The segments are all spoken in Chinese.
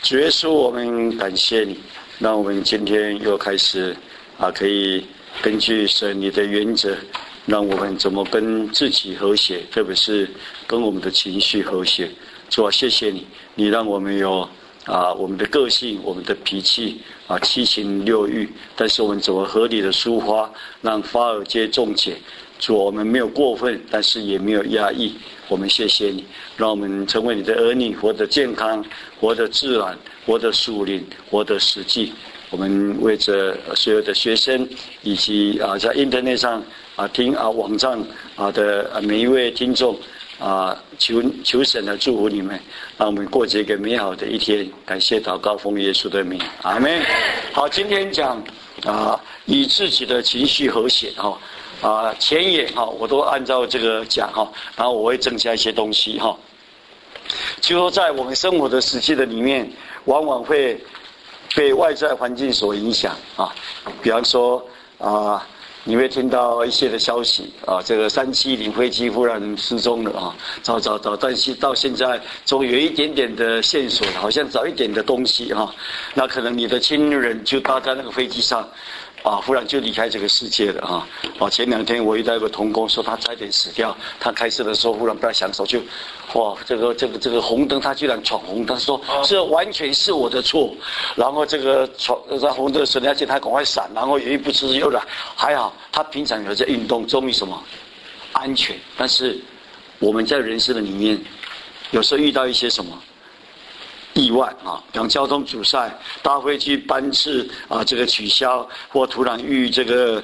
主耶稣，我们感谢你，让我们今天又开始可以根据神你的原则，让我们怎么跟自己和谐，特别是跟我们的情绪和谐。主啊，谢谢你，你让我们有我们的个性，我们的脾气七情六欲，但是我们怎么合理的抒发，让发而皆中解。主，我们没有过分，但是也没有压抑。我们谢谢你，让我们成为你的儿女，活得健康，活得自然，活得属灵，活得实际。我们为着所有的学生，以及在 internet 上听网站的每一位听众求神来祝福你们，让我们过这个美好的一天。感谢祷告，奉耶稣的名，阿们。好，今天讲与自己的情绪和谐前言我都按照这个讲然后我会增加一些东西就说在我们生活的实际的里面，往往会被外在环境所影响比方说你会听到一些的消息这个370飞机忽然失踪了找，但是到现在总有一点点的线索，好像找一点的东西那可能你的亲人就搭在那个飞机上忽然就离开这个世界了前2天我遇到一个同工说他差点死掉，他开车的时候忽然不太享受，就这个红灯他居然闯红灯，说这完全是我的错，然后这个在红灯的时候人家他赶快闪，然后有一步之又来，还好他平常有在运动，终于什么安全。但是我们在人生的里面有时候遇到一些什么意外比方交通阻塞，搭飞机班次这个取消，或突然遇这个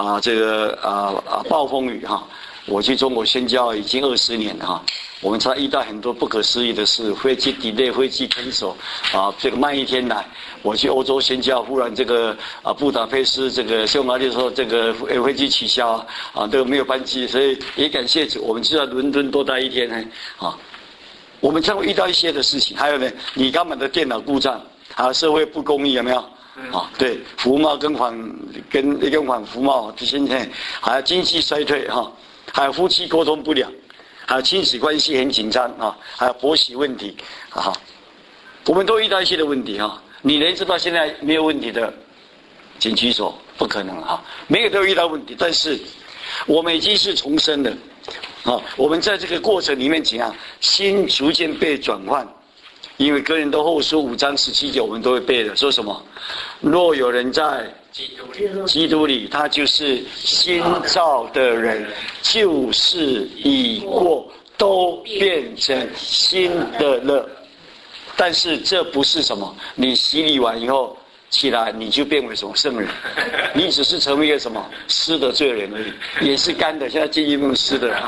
暴风雨我去中国宣教已经20年了我们才遇到很多不可思议的事，飞机 delay， 飞机cancel这个慢一天来。我去欧洲宣教，忽然这个布达佩斯这个匈牙利说这个飞机取消这个没有班机，所以也感谢主，我们就在伦敦多待一天我们将会遇到一些的事情。还有呢，你刚买的电脑故障社会不公义有没有对，服贸跟反服贸现在还有经济衰退还有夫妻沟通不良，还有亲子关系很紧张还有婆媳问题我们都遇到一些的问题你连知道现在没有问题的请举手，不可能每个都遇到问题，但是我们已经是重生的我们在这个过程里面怎样，心逐渐被转换。因为哥林多后书5章17节我们都会背的，说什么？若有人在基督里，他就是新造的人，旧事已过，都变成新的了。但是这不是什么，你洗礼完以后起来你就变为什么圣人，你只是成为一个什么湿的罪人而已，也是干的，现在进一步湿的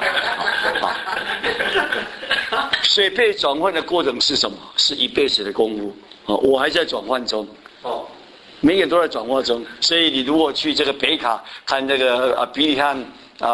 所以被转换的过程是什么？是一辈子的功夫我还在转换中每个人都在转换中。所以你如果去这个北卡看这个比利汉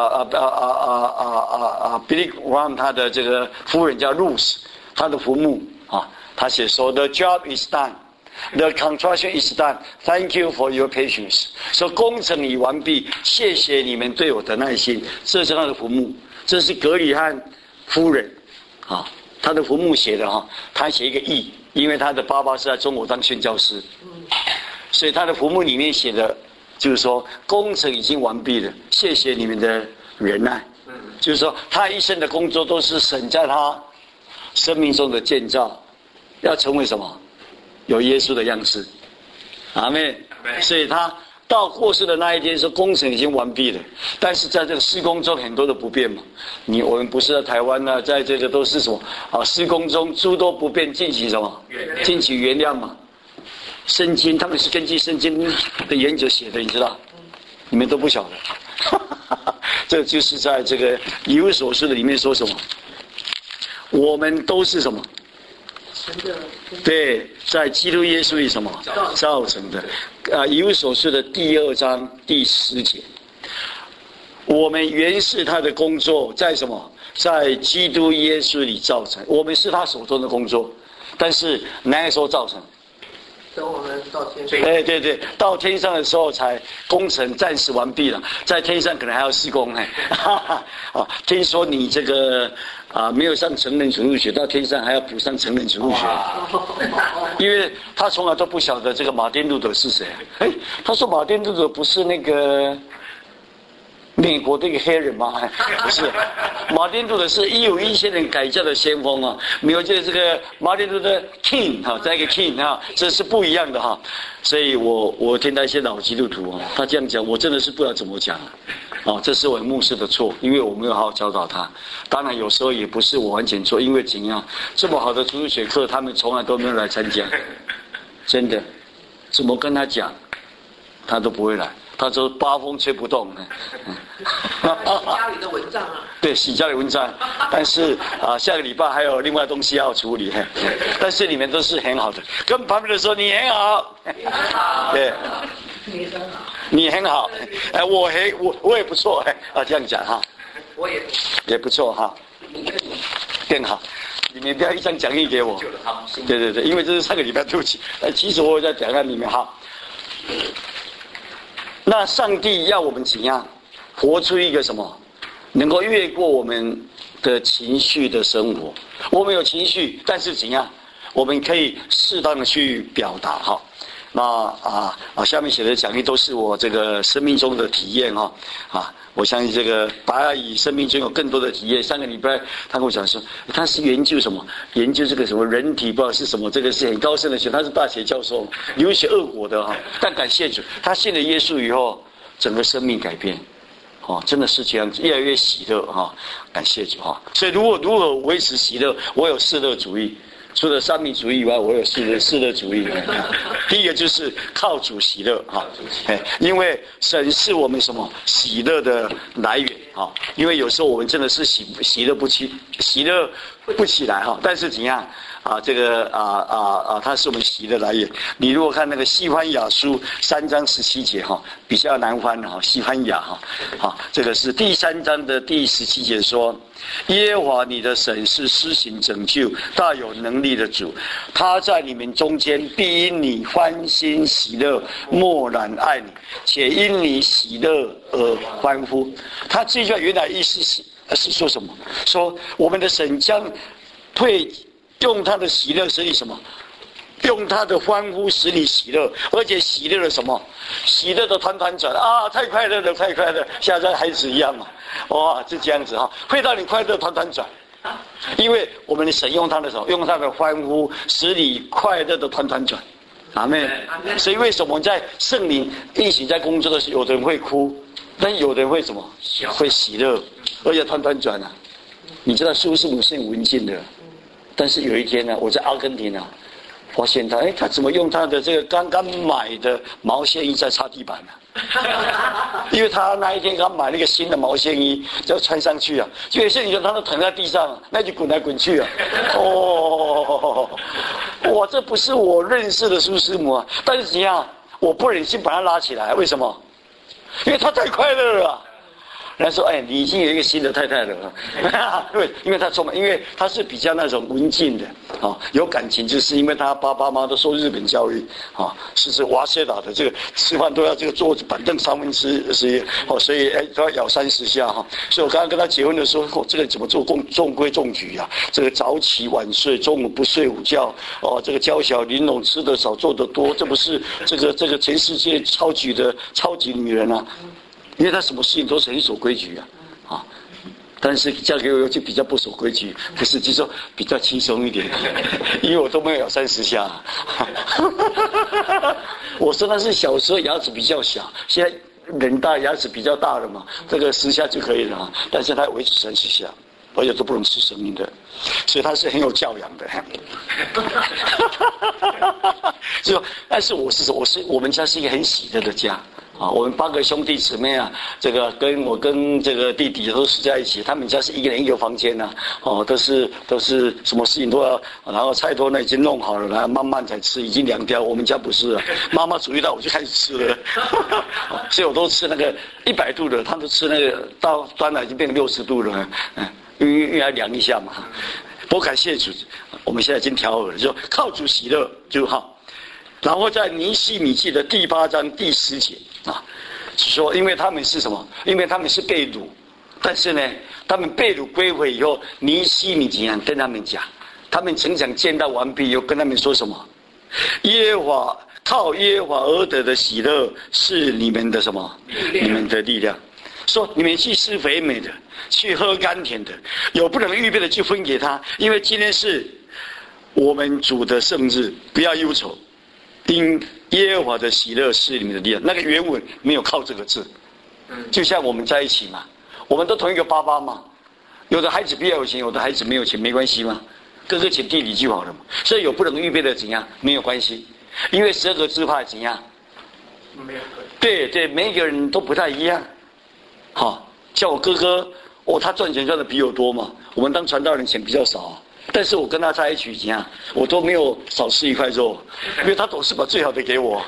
Billy Graham 他的这个夫人叫 Ruth， 他的坟墓他写说 The job is done，The construction is done. Thank you for your patience. 说工程已完毕，谢谢你们对我的耐心。这是他的坟墓，这是格里汉夫人他的坟墓写的他写一个义，因为他的爸爸是在中国当宣教师，所以他的坟墓里面写的就是说工程已经完毕了，谢谢你们的忍耐。就是说他一生的工作都是神在他生命中的建造，要成为什么？有耶稣的样式，阿们。所以他到过世的那一天说工程已经完毕了，但是在这个施工中很多的不便嘛。我们不是在台湾在这个都是什么施工中诸多不便，敬请什么？敬请原谅嘛。圣经他们是根据圣经的原则写的，你知道？你们都不晓得。这就是在这个以弗所书的里面说什么？我们都是什么？对，在基督耶稣里什么造成的？以弗所书的第2章第10节，我们原是他的工作，在什么？在基督耶稣里造成。我们是他手中的工作，但是哪时候造成？ 等我们到天上。 对，到天上的时候才工程暂时完毕了，在天上可能还要施工听说你这个没有上成人植物学，到天上还要补上成人植物学，因为他从来都不晓得这个马丁路德是谁。他说马丁路德不是那个美国的一个黑人吗？不是，马丁路德是1517年改教的先锋啊，没有这个马丁路德 King 再一个 King 这是不一样的所以我听到一些老基督徒他这样讲，我真的是不知道怎么讲这是我牧师的错，因为我没有好好教导他。当然有时候也不是我完全错，因为怎样这么好的主日学课，他们从来都没有来参加，真的，怎么跟他讲，他都不会来。他说八风吹不动。 洗家里的蚊帐对，洗家里蚊帐，但是下个礼拜还有另外东西要处理，但是你们都是很好的，跟旁边的说你很好，对，你很好，我也不错，这样讲我也不错更好。你们不要一张讲义给我，对，因为这是上个礼拜对不起，其实我在讲在里面那上帝要我们怎样活出一个什么，能够越过我们的情绪的生活？我们有情绪，但是怎样，我们可以适当的去表达那下面写的讲义都是我这个生命中的体验我相信这个白阿姨生命中有更多的体验。上个礼拜他跟我讲说，他是研究什么？研究这个什么人体，不知道是什么，这个是很高深的学，他是大学教授，留学俄国的但感谢主，他信了耶稣以后，整个生命改变。真的是这样子，越来越喜乐感谢主所以如何维持喜乐？我有四乐主义。除了三民主义以外，我有四乐主义。第一个就是靠主喜乐因为神是我们什么喜乐的来源因为有时候我们真的是喜乐不起来但是怎样这个它是我们喜乐来源。你如果看那个西番雅书3章17节比较难翻西番雅这个是第3章的第17节说，耶和华你的神是施行拯救大有能力的主，他在你们中间必因你欢欣喜乐，默然爱你，且因你喜乐而欢呼。他这句话原来意思是说什么？说我们的神将会用他的喜乐使你什么？用他的欢呼使你喜乐，而且喜乐的什么？喜乐的团团转太快乐了，太快乐，像在孩子一样是这样子会让你快乐团团转。因为我们的神用他的什么？用他的欢呼使你快乐的团团转。阿们。所以为什么在圣灵一起在工作的时候，有的人会哭，但有的人会什么？会喜乐，而且团团转你知道苏师母是很文静的，但是有一天我在阿根廷发现他怎么用他的这个刚刚买的毛线衣在擦地板因为他那一天刚买了一个新的毛线衣，就要穿上去就有些女生她都躺在地上那就滚来滚去哇，这不是我认识的苏师母但是怎样，我不忍心把她拉起来，为什么？因为她太快乐了人家说你已经有一个新的太太了对，因为他聪明，因为他是比较那种文静的有感情，就是因为他爸爸妈妈都受日本教育是瓦切达的，这个吃饭都要这个坐板凳3/4所以都要咬30下所以我刚刚跟他结婚的时候这个怎么做中规中矩这个早起晚睡，中午不睡午觉这个娇小玲珑，吃得少做得多，这不是这个全世界超级女人因为他什么事情都是很守规矩但是嫁给我就比较不守规矩，不是就说比较轻松一点因为我都没有咬30下我说那是小时候牙齿比较小，现在人大牙齿比较大了嘛，这个10下就可以了但是他维持30下，而且都不能吃生命的，所以他是很有教养的但是我们家是一个很喜乐的家我们8个兄弟姊妹这个我跟这个弟弟都是在一起，他们家是一个人一个房间都是什么事情都要，然后菜都已经弄好了，然后慢慢才吃，已经凉掉。我们家不是妈妈煮一道我就开始吃了所以我都吃那个100度的，他们都吃那个到端了已经变成60度了因为要凉一下嘛。不过感谢主，我们现在已经调和了，就靠主喜乐就好。 然后在尼希米记的第8章第10节啊，说因为他们是什么？因为他们是被掳，但是呢，他们被掳归回以后，尼希米怎样跟他们讲？他们城墙建造完毕以后，跟他们说什么？耶和华靠耶和华而得的喜乐是你们的什么？你们的力量。说你们去吃肥美的，去喝甘甜的，有不能预备的就分给他，因为今天是我们主的圣日，不要忧愁，因耶和华的喜乐是你们的力量。那个原文没有靠这个字，就像我们在一起嘛，我们都同一个爸爸嘛，有的孩子比较有钱，有的孩子没有钱，没关系嘛，哥哥请弟弟就好了嘛。所以有不能预备的怎样没有关系，因为12个支派怎样，对，每一个人都不太一样。好，像我哥哥，他赚钱赚的比我多嘛。我们当传道人钱比较少，但是我跟他在一起怎样，我都没有少吃一块肉，因为他总是把最好的给我，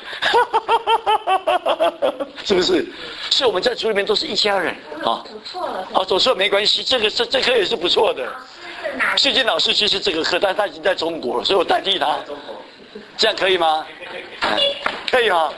是不是？所以我们在主里面都是一家人啊。走错没关系，这科也是不错的。世金老师其实这个课，但他已经在中国了，所以我代替他。这样可以吗？可以吗？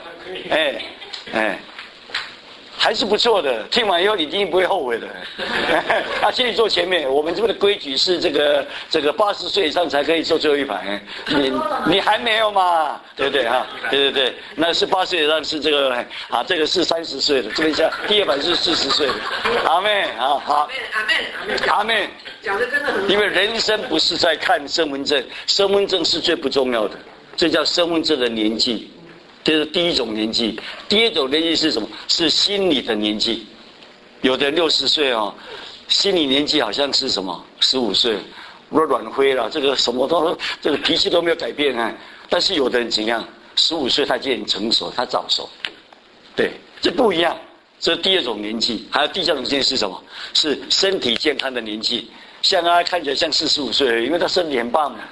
还是不错的，听完以后你一定不会后悔的。请你坐前面。我们这边的规矩是这个80岁以上才可以坐最后一排。你还没有嘛？对不对哈？对，那是80岁以上是这个这个是30岁的，这边下第2排是40岁的。阿们啊，好，阿们。讲的真的很。因为人生不是在看身份证，身份证是最不重要的，这叫身份证的年纪。这是第一种年纪。第二种年纪是什么？是心理的年纪。有的人60岁心理年纪好像是什么15岁，软灰了，这个什么都这个脾气都没有改变但是有的人怎样？15岁他就很成熟，他早熟。对，这不一样。这是第二种年纪。还有第三种年纪是什么？是身体健康的年纪。像他看起来像45岁而已，因为他身体很棒嘛。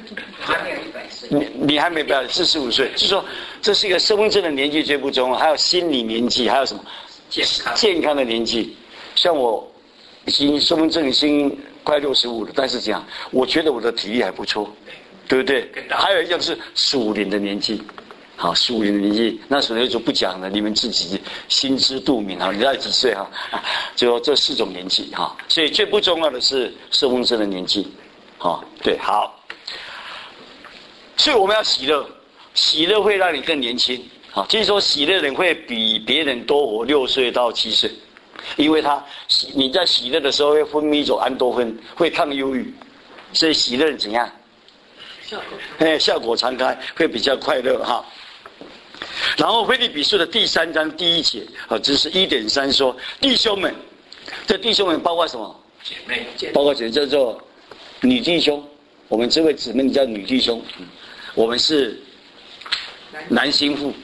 你还没到45岁，就是说这是一个身份证的年纪最不重要，还有心理年纪，还有什么健康的年纪。像我已经身份证已经快65了，但是这样我觉得我的体力还不错，对不对？还有一样是属灵的年纪。好，属灵的年纪，那属灵就不讲了，你们自己心知肚明你在几岁就这4种年纪所以最不重要的是身份证的年纪对，好。所以我们要喜乐，喜乐会让你更年轻就是说喜乐的人会比别人多活6岁到7岁，因为你在喜乐的时候会分泌一种安多酚，会抗忧郁，所以喜乐怎样？效果常开，会比较快乐然后腓立比书的第3章第1节这是1.3说，弟兄们，这弟兄们包括什么？姐妹，包括姐妹叫做女弟兄，我们这位姊妹叫女弟兄，我们是男心腹，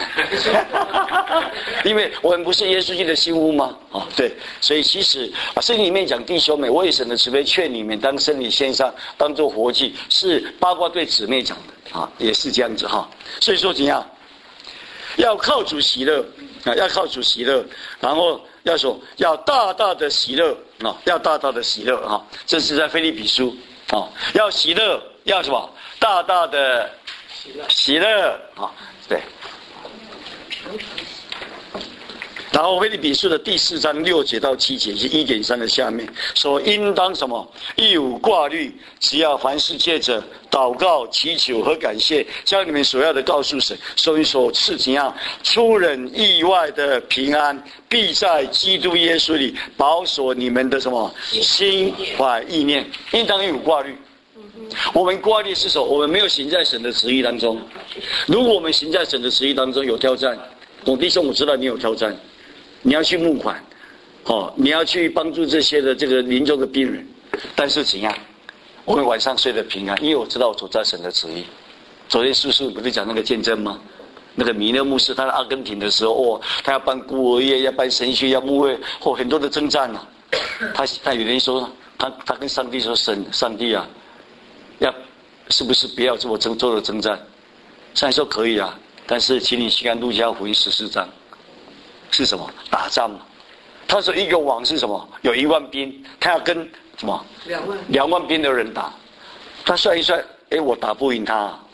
因为我们不是耶稣基督的心腹吗？对，所以其实圣经里面讲弟兄们，我也神的慈悲劝你们当生理献上，当作活祭，是包括对姊妹讲的也是这样子所以说怎样？要靠主喜乐要靠主喜乐，然后要大大的喜乐要大大的喜乐这是在腓立比书要喜乐，要什么？大大的喜乐对。然后腓立比书的第4章6节到7节是1.3的下面说，应当什么？一无挂虑，只要凡事借着祷告、祈求和感谢，将你们所要的告诉神，所以说是怎样出人意外的平安，必在基督耶稣里保守你们的什么心怀意念。应当一无挂虑。我们挂虑是什么？我们没有行在神的旨意当中。如果我们行在神的旨意当中有挑战，弟兄我知道你有挑战，你要去募款你要去帮助这些的这个临终的病人，但是怎样我们晚上睡得平安，因为我知道我走在神的旨意。昨天叔叔不是讲那个见证吗？那个米勒牧师他在阿根廷的时候他要办孤儿夜，要办神学，要牧会很多的征战他有人说他跟上帝说，上帝是不是不要这么做的征战？上帝说可以但是请你去看路加福音14章是什么？打仗嘛。他说一个王是什么？有1万兵，他要跟什么2万兵的人打。他算一算，我打不赢他，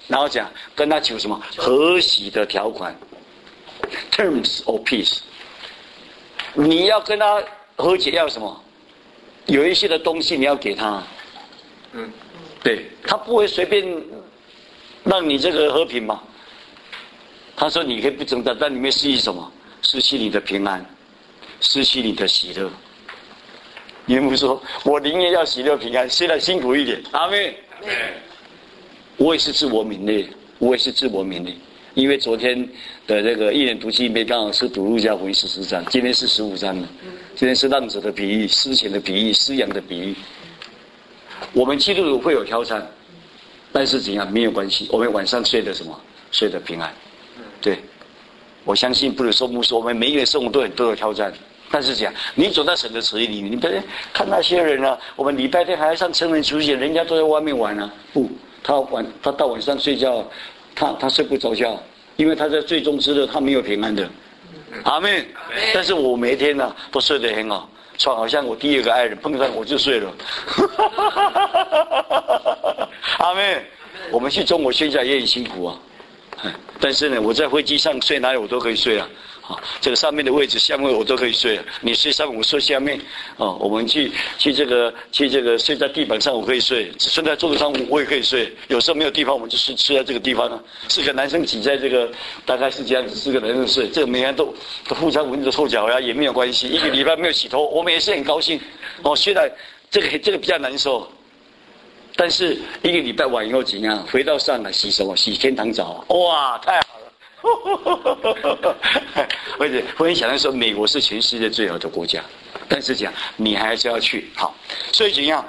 然后讲跟他求什么和喜的条款 ，terms of peace。你要跟他和解要什么？有一些的东西你要给他，对，他不会随便让你这个和平嘛。他说你可以不争战，但里面失去什么？失去你的平安，失去你的喜乐。耶稣说：“我宁愿要喜乐平安，虽然辛苦一点。”阿们。我也是自我勉励，因为昨天的这个一年读经里面刚好是读路加福音14章，今天是15章了。今天是浪子的比喻、失钱的比喻、失羊的比喻。我们基督徒会有挑战，但是怎样没有关系，我们晚上睡得什么？睡得平安。对，我相信不能说牧师，我们每一个人生活都有挑战。但是讲，你走在神的旨意里面，你不要看那些人啊，我们礼拜天还要上成人出现，人家都在外面玩啊。不，他到晚上睡觉，他睡不着觉，因为他在最终之乐，他没有平安的。阿们。但是我每一天呢，都睡得很好，床好像我第二个爱人碰上我就睡了。阿们。我们去中国宣教也很辛苦啊，但是呢，我在飞机上睡哪里我都可以睡啊。这个上面的位置下面我都可以睡，你睡上面我睡下面。我们去这个睡在地板上我可以睡，睡在桌子上我也可以睡。有时候没有地方我们就睡在这个地方了。4个男生挤在这个，大概是这样子，4个男生睡，这个每天都互相闻着臭脚呀，也没有关系。1个礼拜没有洗头，我们也是很高兴。虽然这个比较难受，但是1个礼拜完以后怎样？回到上海洗什么？洗天堂澡，哇，太好了！而且分享的时候，美国是全世界最好的国家，但是讲你还是要去好，所以怎样？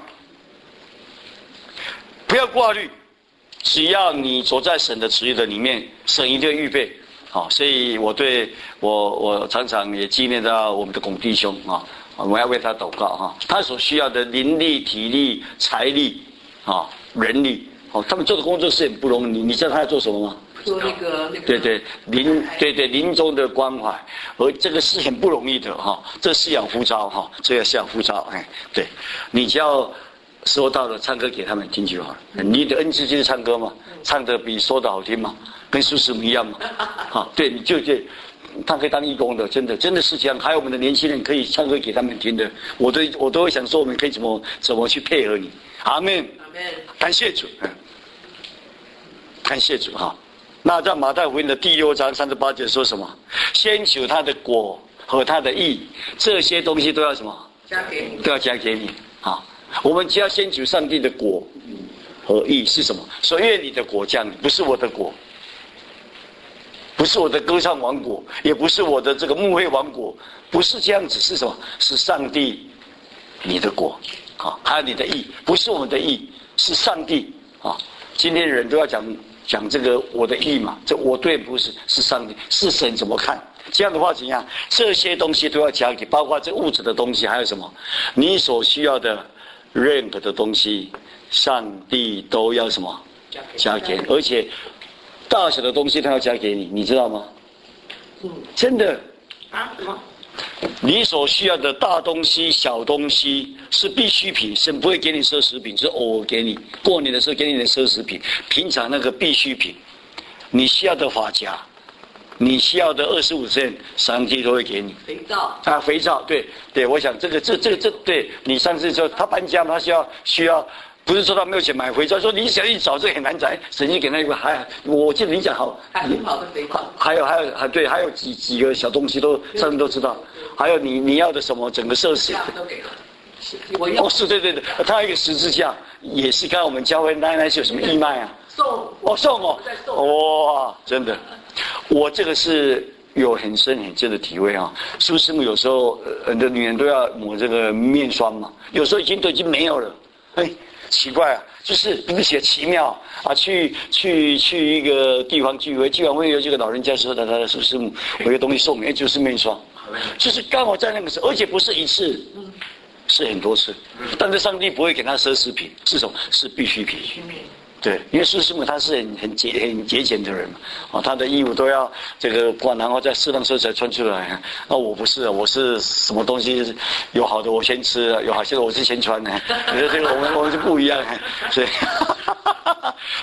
不要挂虑，只要你走在神的旨意的里面，神一定会预备好。所以我常常也纪念到我们的龚弟兄啊，我们要为他祷告哈，他所需要的灵力、体力、财力啊、人力，他们做的工作是很不容易。你知道他在做什么吗？ 做那个临终的关怀，而这个是很不容易的哈，这是养呼召哈，这个是养呼召，对，你只要说到了唱歌给他们听就好了。你的恩赐就是唱歌嘛，唱得比说的好听嘛，跟苏师母一样嘛，对，你就他可以当义工的，真的是这样。还有我们的年轻人可以唱歌给他们听的，我都会想说我们可以怎么去配合你。阿们，感谢主，感谢主哈。那在马太福音的第6章38节说什么？先求他的果和他的义，这些东西都要什么？都要加给你。好，我们只要先求上帝的果和义是什么？说愿你的果降临，不是我的果，不是我的歌唱王国，也不是我的这个牧会王国，不是这样子，是什么？是上帝你的果，还有你的义，不是我们的义，是上帝啊。今天人都要讲这个我的义嘛，这我对不是，是上帝，是神怎么看？这样的话怎样？这些东西都要加给，包括这物质的东西，还有什么？你所需要的任何的东西，上帝都要什么？加给，而且大小的东西他要加给你，你知道吗？真的啊？什么？你所需要的大东西、小东西是必需品，神不会给你奢侈品，是偶尔给你。过年的时候给你的奢侈品，平常那个必需品，你需要的发夹，你需要的25cent，上帝都会给你。 肥皂啊，肥皂，对，我想这对你上次说他搬家嘛，他需要。不是说他没有钱买肥皂，说你想一找这很难找，神经给那个我记得你讲好， 很好的肥皂， 还有几个小东西都上面都知道，还有你要的什么整个设施都给了。我要是对，他有一个十字架，也是刚我们教会那是有什么义卖啊？送哇，真的，我这个是有很深的体会啊。苏师母有时候很多女人都要抹这个面霜嘛，有时候都已经没有了，奇怪啊，就是不是奇妙啊！去一个地方聚会有这个老人家说的，他的师母有一个东西送你，就是面霜，就是刚好在那个时候，而且不是一次，是很多次。但是上帝不会给他奢侈品，是什么？是必需品。对，因为师母他是很节俭的人嘛，他的衣服都要这个挂，然后在适当时候才穿出来。我不是，我是什么东西有好的我先吃，有好些的我是先穿的。我觉得这个我们是不一样，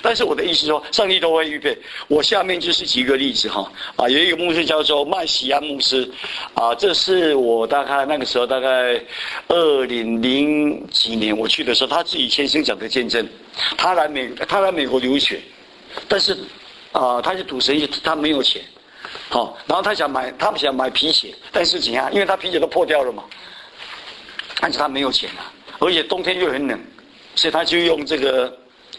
但是我的意思说，上帝都会预备。我下面就是举个例子哈，有一个牧师叫做麦西安牧师，这是我大概那个时候大概2000几年我去的时候，他自己亲身讲的见证。他来美国留学，但是他是赌神，他没有钱，然后他想买皮鞋，但是怎样？因为他皮鞋都破掉了嘛，但是他没有钱而且冬天又很冷，所以他就用这个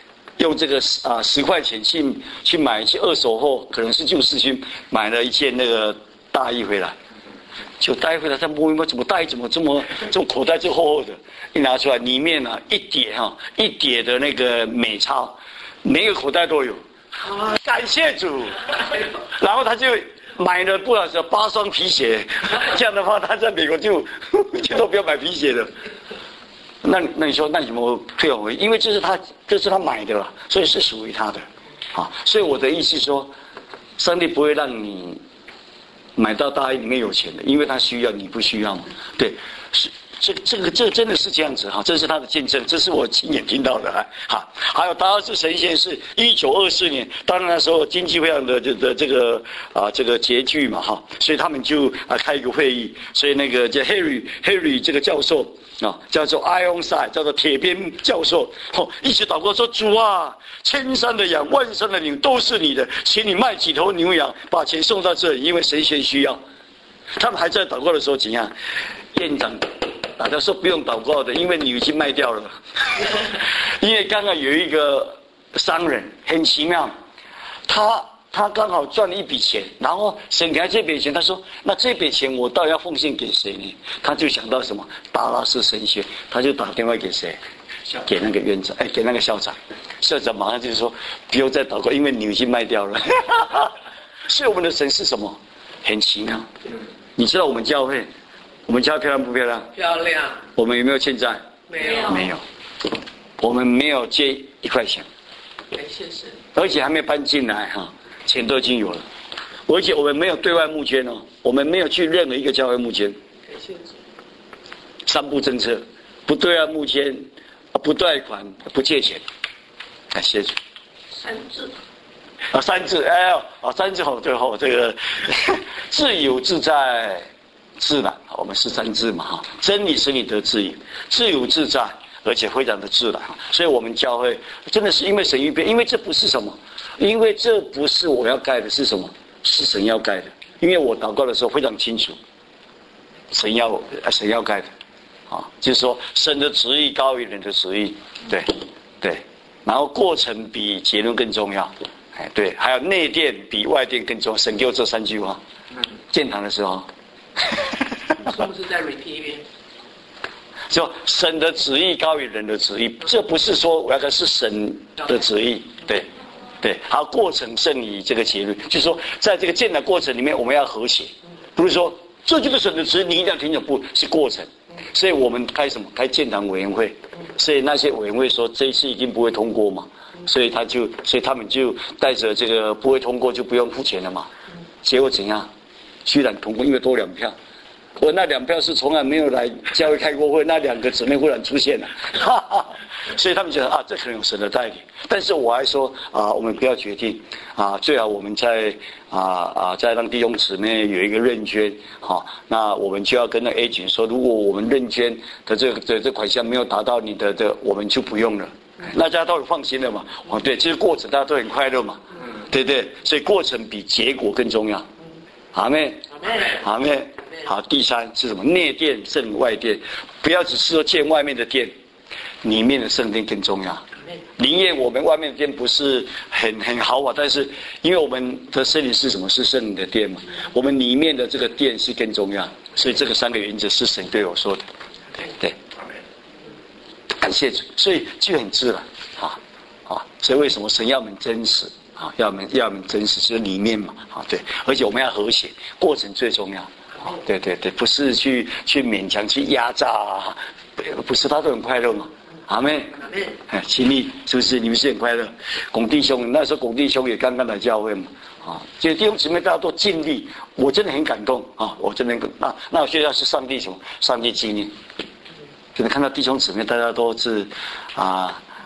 10块钱去买一些二手货，可能是旧市区买了一件那个大衣回来，就带回来，他摸一摸，怎么大衣怎么这么口袋就厚厚的，一拿出来里面一叠的那个美钞，每个口袋都有，感谢主，然后他就买了不少8双皮鞋，这样的话他在美国就都不要买皮鞋了。那你说那你怎么退回？因为这是他买的了，所以是属于他的，所以我的意思是说，上帝不会让你买到大衣里面有钱的，因为他需要，你不需要嘛？对，是这个真的是这样子哈，这是他的见证，这是我亲眼听到的哈。还有达拉斯神县是1924年，当然那时候经济非常的这个拮据嘛哈，所以他们就开一个会议，所以那个叫 Harry 这个教授叫做 Ironside， 叫做铁鞭教授，一起祷告说：主啊，千山的羊，万山的牛都是你的，请你卖几头牛羊，把钱送到这里，因为神仙需要。他们还在祷告的时候怎样？院长打他说不用祷告的，因为牛已经卖掉了。因为刚刚有一个商人很奇妙，他刚好赚了一笔钱，然后神给他这笔钱，他说那这笔钱我到底要奉献给谁呢？他就想到什么达拉斯神学，他就打电话给谁？给那个院长，给那个校长。校长马上就说不用再祷告，因为牛已经卖掉了。所以我们的神是什么？很奇妙。你知道我们教会漂亮不漂亮？ 漂亮。我们有没有欠债？没有。我们没有借1块钱。 感谢神。 而且还没搬进来钱都已经有了。而且我们没有对外募捐我们没有去任何一个教会募捐。 感谢主。 3不政策：不对外募捐，不贷款，不借钱。感谢主。 3字。 3字，3字最后这个自由自在自然，我们是3字嘛真理使你得自由，自由自在，而且非常的自然。所以我们教会真的是因为神预备，因为这不是什么，因为这不是我要盖的，是什么？是神要盖的。因为我祷告的时候非常清楚，神要盖的就是说神的旨意高于人的旨意，对，然后过程比结论更重要。对，还有内殿比外殿更重要。神给我这3句话。建堂的时候， 是不是再 repeat 一遍？ 就神的旨意高于人的旨意，这不是说我要的是神的旨意，对，还有过程胜于这个结论，就是说在这个建的过程里面，我们要和谐，不是说这就是神的旨意，你一定要听从，不是过程。所以我们开建堂委员会，所以那些委员会说这一次一定不会通过嘛。所以他们就带着这个不会通过就不用付钱了嘛。结果怎样？居然通过，因为多2票。我那2票是从来没有来教会开过会，那2个姊妹忽然出现了，所以他们觉得这可能有神的带领。但是我还说我们不要决定最好我们再让弟兄姊妹有一个认捐那我们就要跟那 agent 说，如果我们认捐的这款项没有达到你的我们就不用了。大家都很放心了嘛，对，这个过程大家都很快乐嘛，对，所以过程比结果更重要。阿们，阿们。好，第3是什么？内殿胜外殿，不要只是说建外面的殿，里面的圣殿更重要。宁愿我们外面的殿不是很豪华，但是因为我们的圣灵是什么？是圣灵的殿嘛，我们里面的这个殿是更重要。所以这个3个原则是神对我说的，对。感谢主，所以就很自然所以为什么神要我们真实要我们真实，就是里面嘛对，而且我们要和谐，过程最重要。对，不是去勉强去压榨不是，他都很快乐嘛。阿们，亲密是不是？你们是很快乐？龚弟兄那时候，龚弟兄也刚刚来教会嘛这弟兄姊妹大家都尽力，我真的很感动我真的那我觉得是上帝纪念。真的看到弟兄姊妹大家都是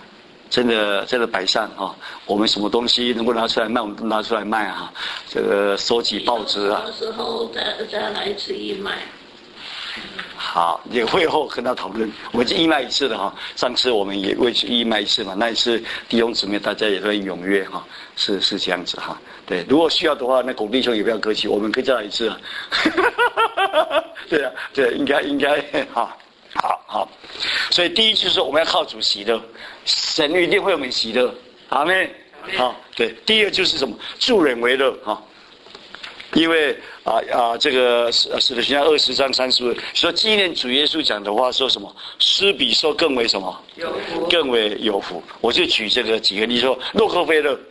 真的摆上啊！我们什么东西能够拿出来卖，我们都拿出来卖啊！这个收集报纸啊， 到时候再来一次义卖。 好，也会后跟他讨论，我们就义卖一次的哈。上次我们也为去义卖一次嘛，那一次弟兄姊妹大家也都很踊跃哈，是这样子哈。对，如果需要的话，那龚弟兄也不要客气，我们可以再来一次啊。对啊，对，应该好。所以第一就是我们要靠主喜乐，神一定会我们喜乐，阿们。好，对。第二就是什么？助人为乐哈。因为这个使徒行传20章35说纪念主耶稣讲的话，说什么施比受更为什么更为有福。我就举这个几个例子说，洛克菲勒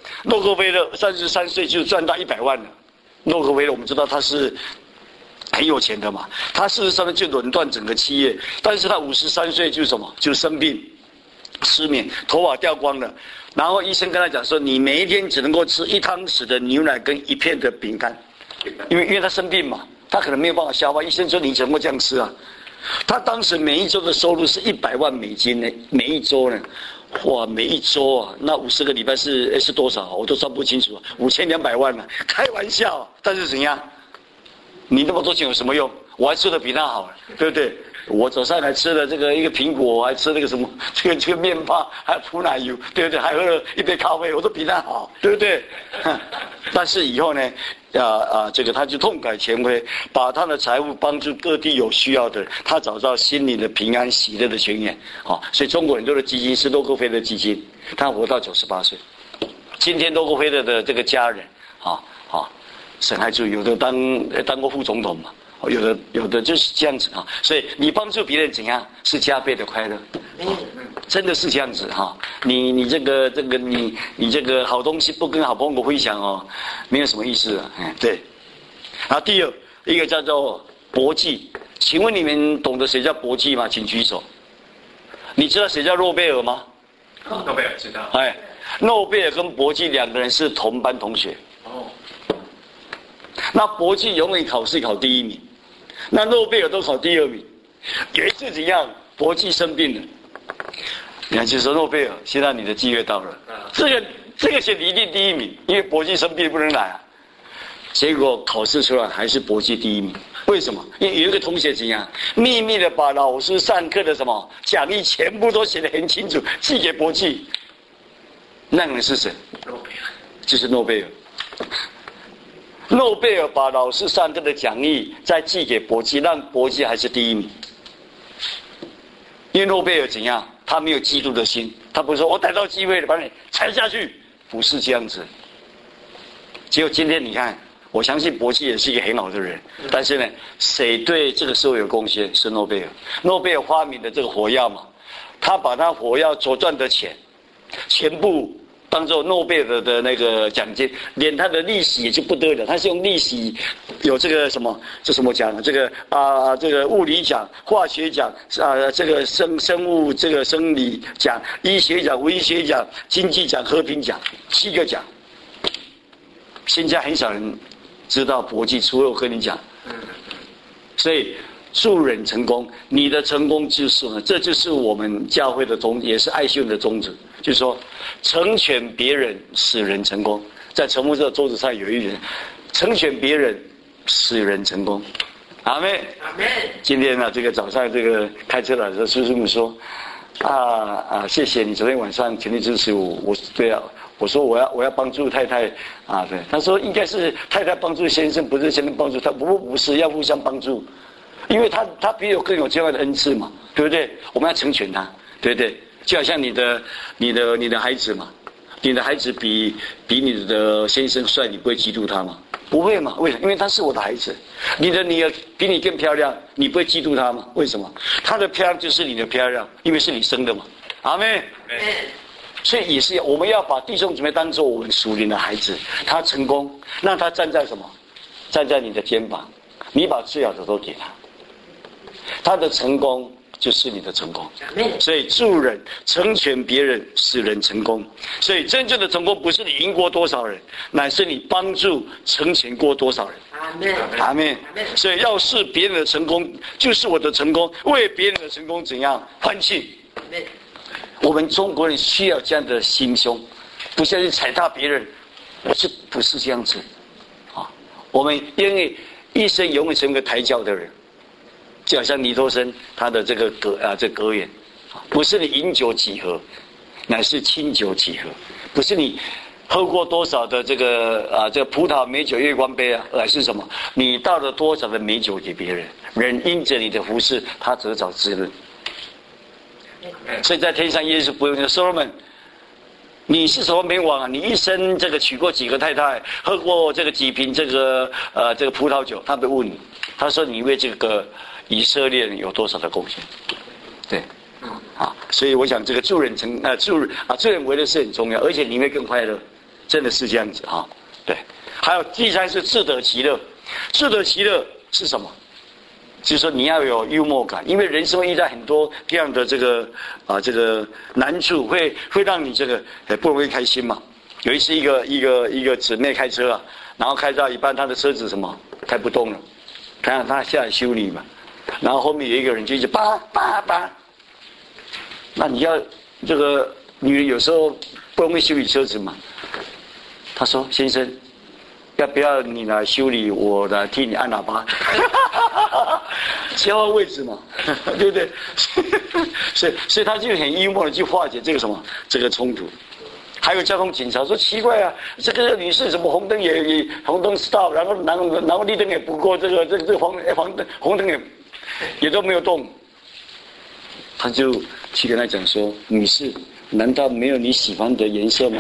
33岁就赚到100万了。洛克菲勒我们知道他是很有钱的嘛，他事实上就垄断整个企业，但是他53岁就什么就生病失眠，头发掉光了，然后医生跟他讲说，你每一天只能够吃1汤匙的牛奶跟1片的饼干。因为他生病嘛，他可能没有办法消化。医生说你怎么这样吃啊？他当时每一周的收入是$100万呢，每一周呢，哇，每一周啊，那50个礼拜是多少？我都算不清楚，5200万了，开玩笑。但是怎样？你那么多钱有什么用？我还吃的比他好，对不对？我早上还吃了这个一个苹果，还吃那个什么这个面包，还涂奶油，对不对？还喝了一杯咖啡，我都比他好，对不对？但是以后呢，这个他就痛改前非，把他的财物帮助各地有需要的人，他找到心灵的平安喜乐的泉源。所以中国很多的基金是洛克菲勒基金，他活到98岁。今天洛克菲勒的这个家人，沈海柱有的当过副总统嘛。有的就是这样子哈，所以你帮助别人怎样是加倍的快乐，真的是这样子哈。你这个你这个好东西不跟好朋友分享哦，没有什么意思啊。对。然后第二一个叫做博济，请问你们懂得谁叫博济吗？请举手。你知道谁叫诺贝尔吗？ 诺贝尔知道。 诺贝尔跟博济2个人是同班同学。那博济永远考试考第1名。那诺贝尔都考第2名，有一次怎样？博济生病了，你还就说诺贝尔，现在你的机会到了。这个选你一定第1名，因为博济生病不能来啊。结果考试出来还是博济第1名，为什么？因为有一个同学怎样，秘密的把老师上课的什么讲义全部都写得很清楚，寄给博济。那个人是谁？ 诺贝尔， 就是诺贝尔。诺贝尔把老师上课的讲义再寄给博济，让博济还是第1名。因为诺贝尔怎样？他没有嫉妒的心，他不是说我逮到机会了把你踩下去，不是这样子。结果今天你看，我相信博济也是一个很好的人，但是呢，谁对这个社会有贡献？是诺贝尔。诺贝尔发明的这个火药嘛，他把他火药所赚的钱全部当做诺贝尔的那个奖金，连他的利息也就不得了。他是用利息，有这个什么，这什么奖？这个这个物理奖、化学奖这个生物这个生理奖、医学奖、文学奖、经济奖、和平奖，7个奖。现在很少人知道博济，除了我跟你讲。所以助人成功，你的成功就是呢，这就是我们教会的宗旨，也是爱秀的宗旨。就是说，成全别人，使人成功。在成牧这个桌子上有一人，成全别人，使人成功。阿们， 阿们。 今天呢，这个早上这个开车来的时候，师母说，谢谢你昨天晚上全力支持我。对啊，我说我要帮助太太对。他说应该是太太帮助先生，不是先生帮助他，不是要互相帮助，因为他比我更有这样的恩赐嘛，对不对？我们要成全他，对不对？就好像你的孩子嘛，你的孩子比你的先生帅，你不会嫉妒他吗？不会嘛？为什么？因为他是我的孩子。你的女儿比你更漂亮，你不会嫉妒她吗？为什么？她的漂亮就是你的漂亮，因为是你生的嘛。阿们。所以也是我们要把弟兄姊妹当作我们属灵的孩子，他成功，让他站在什么？站在你的肩膀，你把最好的都给他，他的成功就是你的成功。所以助人成全别人，使人成功。所以真正的成功不是你赢过多少人，乃是你帮助成全过多少人。阿们。所以要是别人的成功就是我的成功，为别人的成功怎样欢庆。 我们中国人需要这样的心胸，不是去踩踏别人，不是这样子啊？我们因为一生永远成为个抬轿的人，就好像尼托生他的这个格言，不是你饮酒几何，乃是清酒几何，不是你喝过多少的这个葡萄美酒月光杯啊，而是什么？你倒了多少的美酒给别人，人因着你的服事，他得着滋润。所以在天上，耶稣不用说 Solomon， 你是什么美王啊？你一生这个娶过几个太太，喝过这个几瓶这个葡萄酒？他被问，他说你为这个以色列人有多少的贡献？对。所以我想这个助人为乐是很重要，而且你会更快乐，真的是这样子啊。对，还有第三是自得其乐。自得其乐是什么？就是说你要有幽默感，因为人生会遇到很多这样的这个难处，会让你这个不容易开心嘛。有一次一个姊妹开车啊，然后开到一半，她的车子什么开不动了，她下来修理嘛，然后后面有一个人就一直叭叭叭。那你要这个女人有时候不容易修理车子嘛？她说：“先生，要不要你来修理，我来替你按喇叭？”切换位置嘛，对不对？所以他就很幽默的去化解这个冲突。还有交通警察说：“奇怪啊，这个女士怎么红灯也红灯 stop， 然后绿灯也不过，这个红灯也都没有动。”他就去跟他讲说：“女士，难道没有你喜欢的颜色吗？”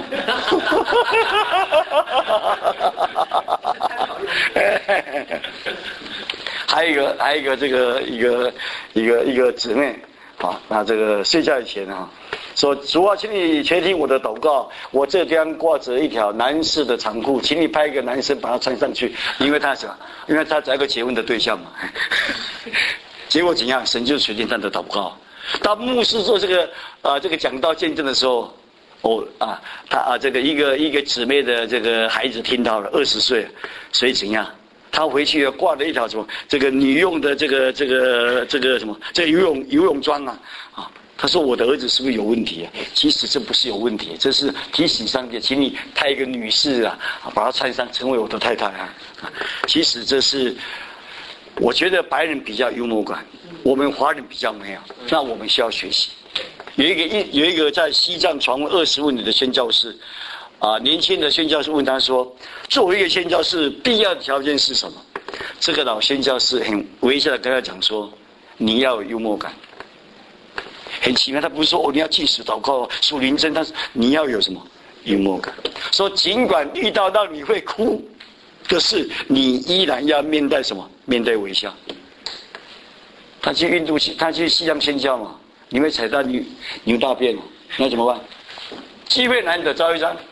还有一个这个一个姊妹啊，那这个睡觉以前啊，说主啊，请你垂听我的祷告，我这边挂着一条男士的长裤，请你派一个男生把它穿上去，因为他什么？因为他找一个结婚的对象嘛。结果怎样？神就垂听他的祷告。当牧师做这个讲道见证的时候，他这个一个姊妹的这个孩子听到了，20岁，所以怎样？他回去挂了一条什么这个女用的这个什么这个游泳装啊，他说我的儿子是不是有问题啊？其实这不是有问题，这是提醒上帝，请你派一个女士啊，把她穿上成为我的太太啊。其实这是我觉得白人比较幽默感，我们华人比较没有，那我们需要学习。有一个在西藏传问20问的宣教士。年轻的宣教士问他说：“作为一个宣教士，必要的条件是什么？”这个老宣教士很微笑的跟他讲说：“你要有幽默感。”很奇妙，他不是说你要禁食祷告、属灵真，但是你要有什么幽默感？说尽管遇到让你会哭的事，你依然要面带什么？面带微笑。他去印度他去西藏宣教嘛，你会踩到牛大便，那怎么办？机会难得招一张。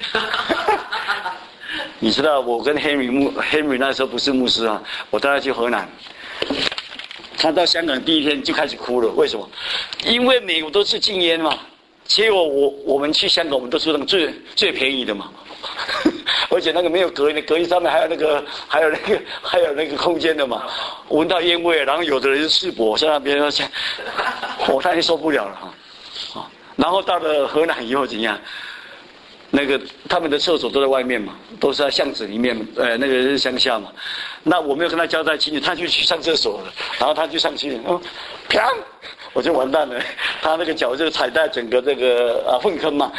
你知道我跟 Henry 那时候不是牧师啊，我带他去河南，他到香港第一天就开始哭了。为什么？因为美国都是禁烟嘛，结果我们去香港，我们都是那种最便宜的嘛，而且那个没有隔音的，隔音上面还有那个空间的嘛，闻到烟味，然后有的人是赤膊在那边，我太受不了了哈。然后到了河南以后怎样？那个他们的厕所都在外面嘛，都是在巷子里面，那个是乡下嘛。那我没有跟他交代清楚，他就去上厕所了，然后他就上去，啪，我就完蛋了。他那个脚就踩在整个这个粪坑嘛，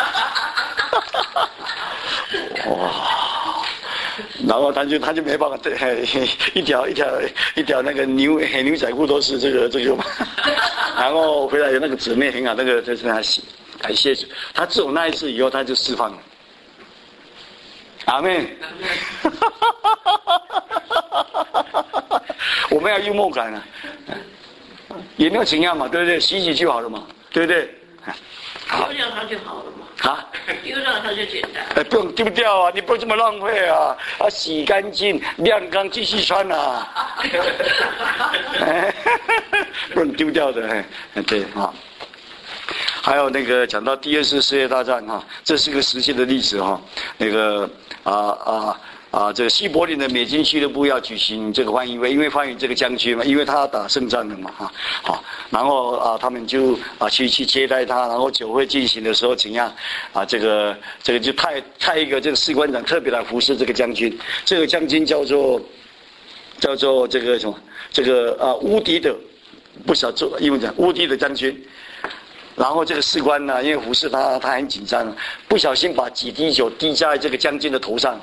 哇！然后他就没办法，一条那个牛仔裤都是这个嘛。然后回来有那个姊妹很好，那个就是他洗。感谢主，他自从那一次以后，他就释放了。阿们。我们要幽默感啊，也没有怎样嘛，对不对？洗洗就好了嘛，对不对？ 丢掉它就好了嘛。丢掉它就简单。 不用丢掉啊，你不这么浪费啊！洗干净、晾干，继续穿啊。不能丢掉的，对啊。 还有那个讲到第二次世界大战哈，这是个实际的例子哈。那个这个西柏林的美军俱乐部要举行这个欢迎会，因为欢迎这个将军嘛，因为他要打胜仗了嘛哈。好，然后他们就去接待他，然后酒会进行的时候怎样这个就派一个这个士官长特别来服侍这个将军，这个将军叫做这个什么乌迪的，不晓得英文讲乌迪的将军。然后这个士官呢，因为服侍他很紧张，不小心把几滴酒滴在这个将军的头上。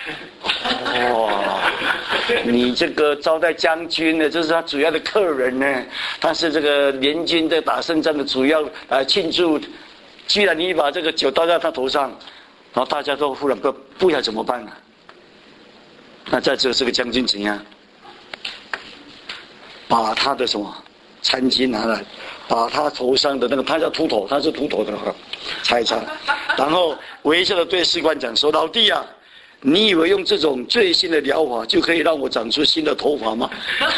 哇！你这个招待将军呢，这是他主要的客人呢，他是这个联军在打胜仗的主要庆祝，居然你把这个酒倒在他头上，然后大家都忽然不晓得怎么办了。那在这个将军怎样？把他的什么餐巾拿来，把他头上的那个，他叫秃头，他是秃头的，擦一擦，然后微笑的对士官讲说：“老弟啊，你以为用这种最新的疗法就可以让我长出新的头发吗？”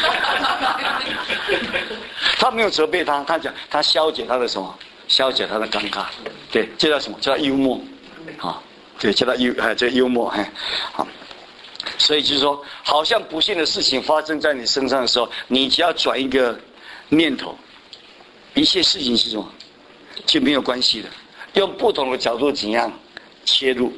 他没有责备他，他讲他消解他的什么？消解他的尴尬，对，这叫什么？叫幽默，对，叫他这幽默，好。所以就是说，好像不幸的事情发生在你身上的时候，你只要转一个念头，一切事情是什么就没有关系的。用不同的角度怎样切入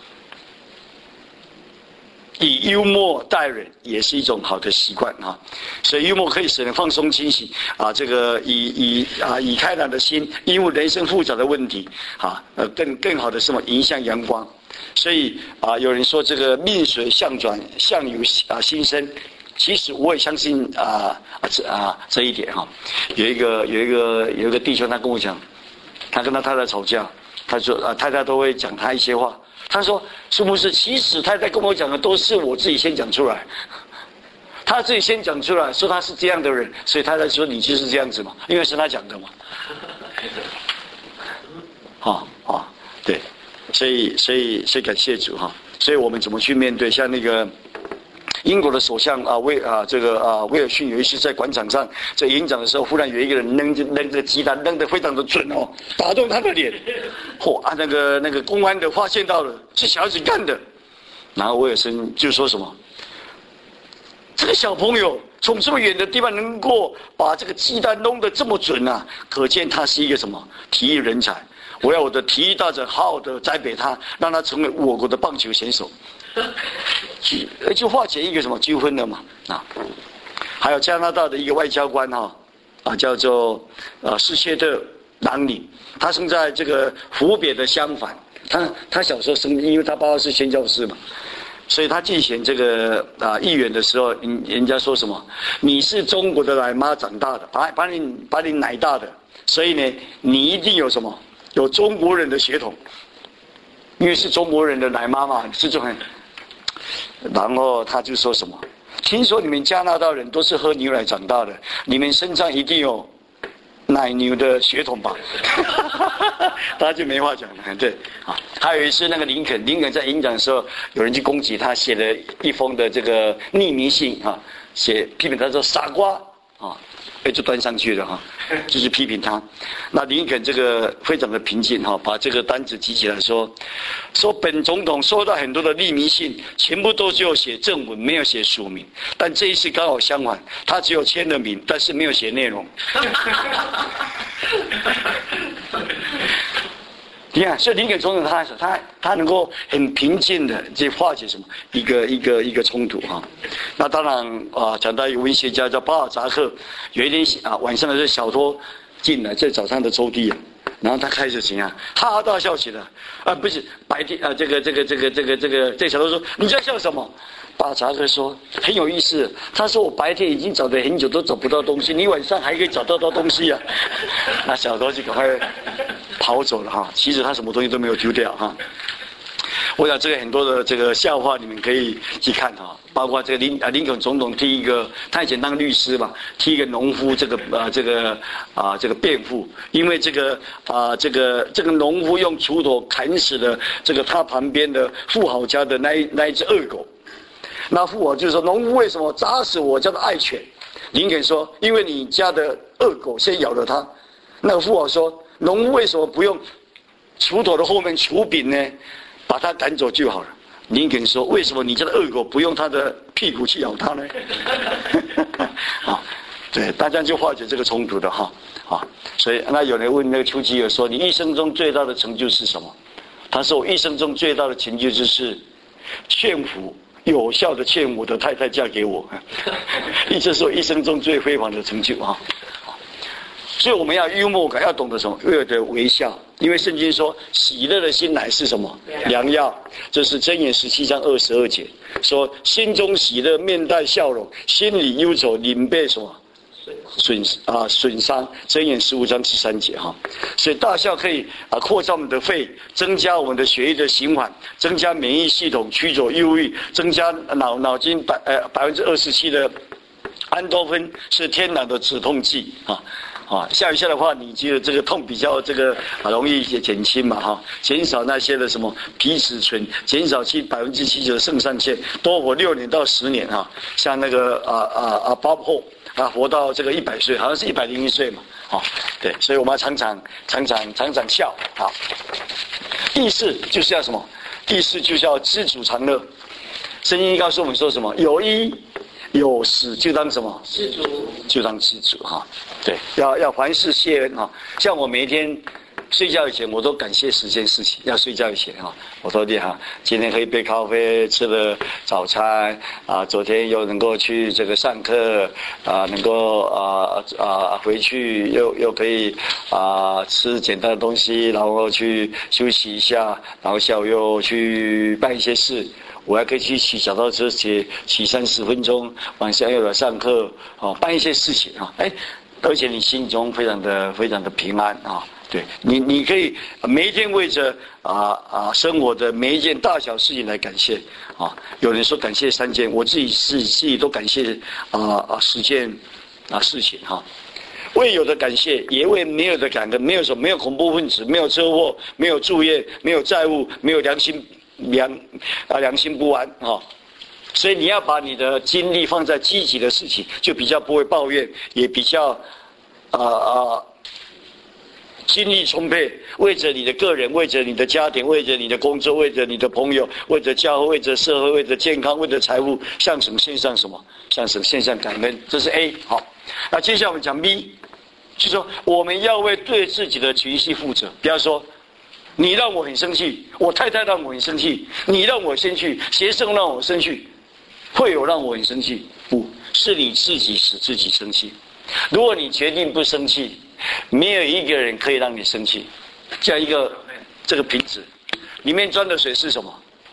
以幽默待人也是一种好的习惯所以幽默可以使人放松清醒这个以开朗的心应付人生复杂的问题更好的什么迎向阳光。所以有人说这个命水相转，相由心生。其实我也相信这一点有一个弟兄他跟我讲，他跟他太太吵架，他说太太都会讲他一些话。他说是不是其实太太跟我讲的都是我自己先讲出来，他自己先讲出来说他是这样的人，所以太太说你就是这样子嘛，因为是他讲的嘛。对，所以感谢主所以我们怎么去面对像那个英国的首相威尔逊有一次在广场上在演讲的时候，忽然有一个人扔着鸡蛋扔得非常的准打中他的脸，那个公安的发现到了是小孩子干的，然后威尔逊就说什么，这个小朋友从这么远的地方能够把这个鸡蛋弄得这么准可见他是一个什么体育人才，我要我的体育大臣好好的栽培他，让他成为我国的棒球选手。就化解一个什么纠纷的嘛还有加拿大的一个外交官叫做施切特朗里，他生在这个湖北的襄樊，他小时候因为他爸爸是宣教师嘛，所以他竞选这个议员的时候，人家说什么你是中国的奶妈长大的，把你奶大的，所以呢你一定有什么有中国人的血统，因为是中国人的奶妈嘛，是这很。然后他就说什么，听说你们加拿大人都是喝牛奶长大的，你们身上一定有奶牛的血统吧？他就没话讲了。对还有一次那个林肯在演讲的时候，有人去攻击他，写了一封的这个匿名信批评他说傻瓜就端上去了就是批评他。那林肯这个非常的平静把这个单子集起来说本总统收到很多的匿名信，全部都只有写正文，没有写署名，但这一次刚好相反，他只有签了名，但是没有写内容。你看，所以林肯总统他能够很平静的去化解什么一个冲突那当然讲到一个文学家叫巴尔扎克，有一天晚上的时候小偷进来在早上的抽屉然后他开始怎样哈哈大笑起来不是白天这个小偷说你在笑什么？巴尔扎克说很有意思，他说我白天已经找了很久都找不到东西，你晚上还可以找得到东西那小偷就赶快跑走了其实他什么东西都没有丢掉我想这个很多的这个笑话你们可以去看包括这个林肯总统替一个他以前当律师嘛，替一个农夫这个辩护，因为这个农夫用锄头砍死了这个他旁边的富豪家的那一只恶狗，那富豪就说农夫为什么砸死我家的爱犬？林肯说因为你家的恶狗先咬了他。那个富豪说农夫为什么不用锄头的后面锄柄呢？把它赶走就好了。林肯说：“为什么你家的恶狗不用它的屁股去咬它呢？”啊，对，大家就化解这个冲突的哈啊。所以那有人问那个丘吉尔说：“你一生中最大的成就是什么？”他说：“我一生中最大的成就就是劝服。”有效的劝我的太太嫁给我，这是我一生中最辉煌的成就啊！所以我们要幽默感，要懂得什么？要得微笑，因为圣经说喜乐的心乃是什么？良药。这是箴言17章22节说：心中喜乐，面带笑容；心里忧愁，灵被什么？损伤。箴言15章13节哈。所以大笑可以扩张我们的肺，增加我们的血液的循环，增加免疫系统，驱走忧郁，增加脑筋27%的安多芬是天然的止痛剂啊，笑一笑的话，你觉得这个痛比较容易减轻嘛哈，减少那些的什么皮质醇，减少70%的肾上腺，多活6年到10年哈。像那个Bob Hope活到这个100岁，好像是101岁嘛，对，所以我们要常常笑啊。意识就是要什么？意识就是要知足常乐。圣经告诉我们说什么？有衣有食就当什么？知足，就当知足哈。对，要凡事谢恩哈。像我每一天睡觉以前，我都感谢10件事情。要睡觉以前哈，我说的哈，今天喝一杯咖啡，吃了早餐昨天又能够去这个上课能够回去又可以吃简单的东西，然后去休息一下，然后下午又去办一些事。我还可以去骑脚踏车，骑30分钟，晚上又来上课办一些事情而且你心中非常的平安对，你可以每一天为着生活的每一件大小事情来感谢有人说感谢3件，我自己都感谢10件事情为有的感谢，也为没有的感恩。没有什么，没有恐怖分子，没有车祸，没有住院，没有债务，没有良心不安所以你要把你的精力放在积极的事情，就比较不会抱怨，也比较精力充沛，为着你的个人，为着你的家庭，为着你的工作，为着你的朋友，为着教会，为着社会，为着健康，为着财务，向神献上什么？向神献上感恩。这是 A 好。那接下来我们讲 B， 就是说我们要为对自己的情绪负责。不要说你让我很生气，我太太让我很生气，你让我生气，学生让我生气，会有让我很生气？不是你自己使自己生气。如果你决定不生气，没有一个人可以让你生气。像一个这个瓶子里面装的水是什么？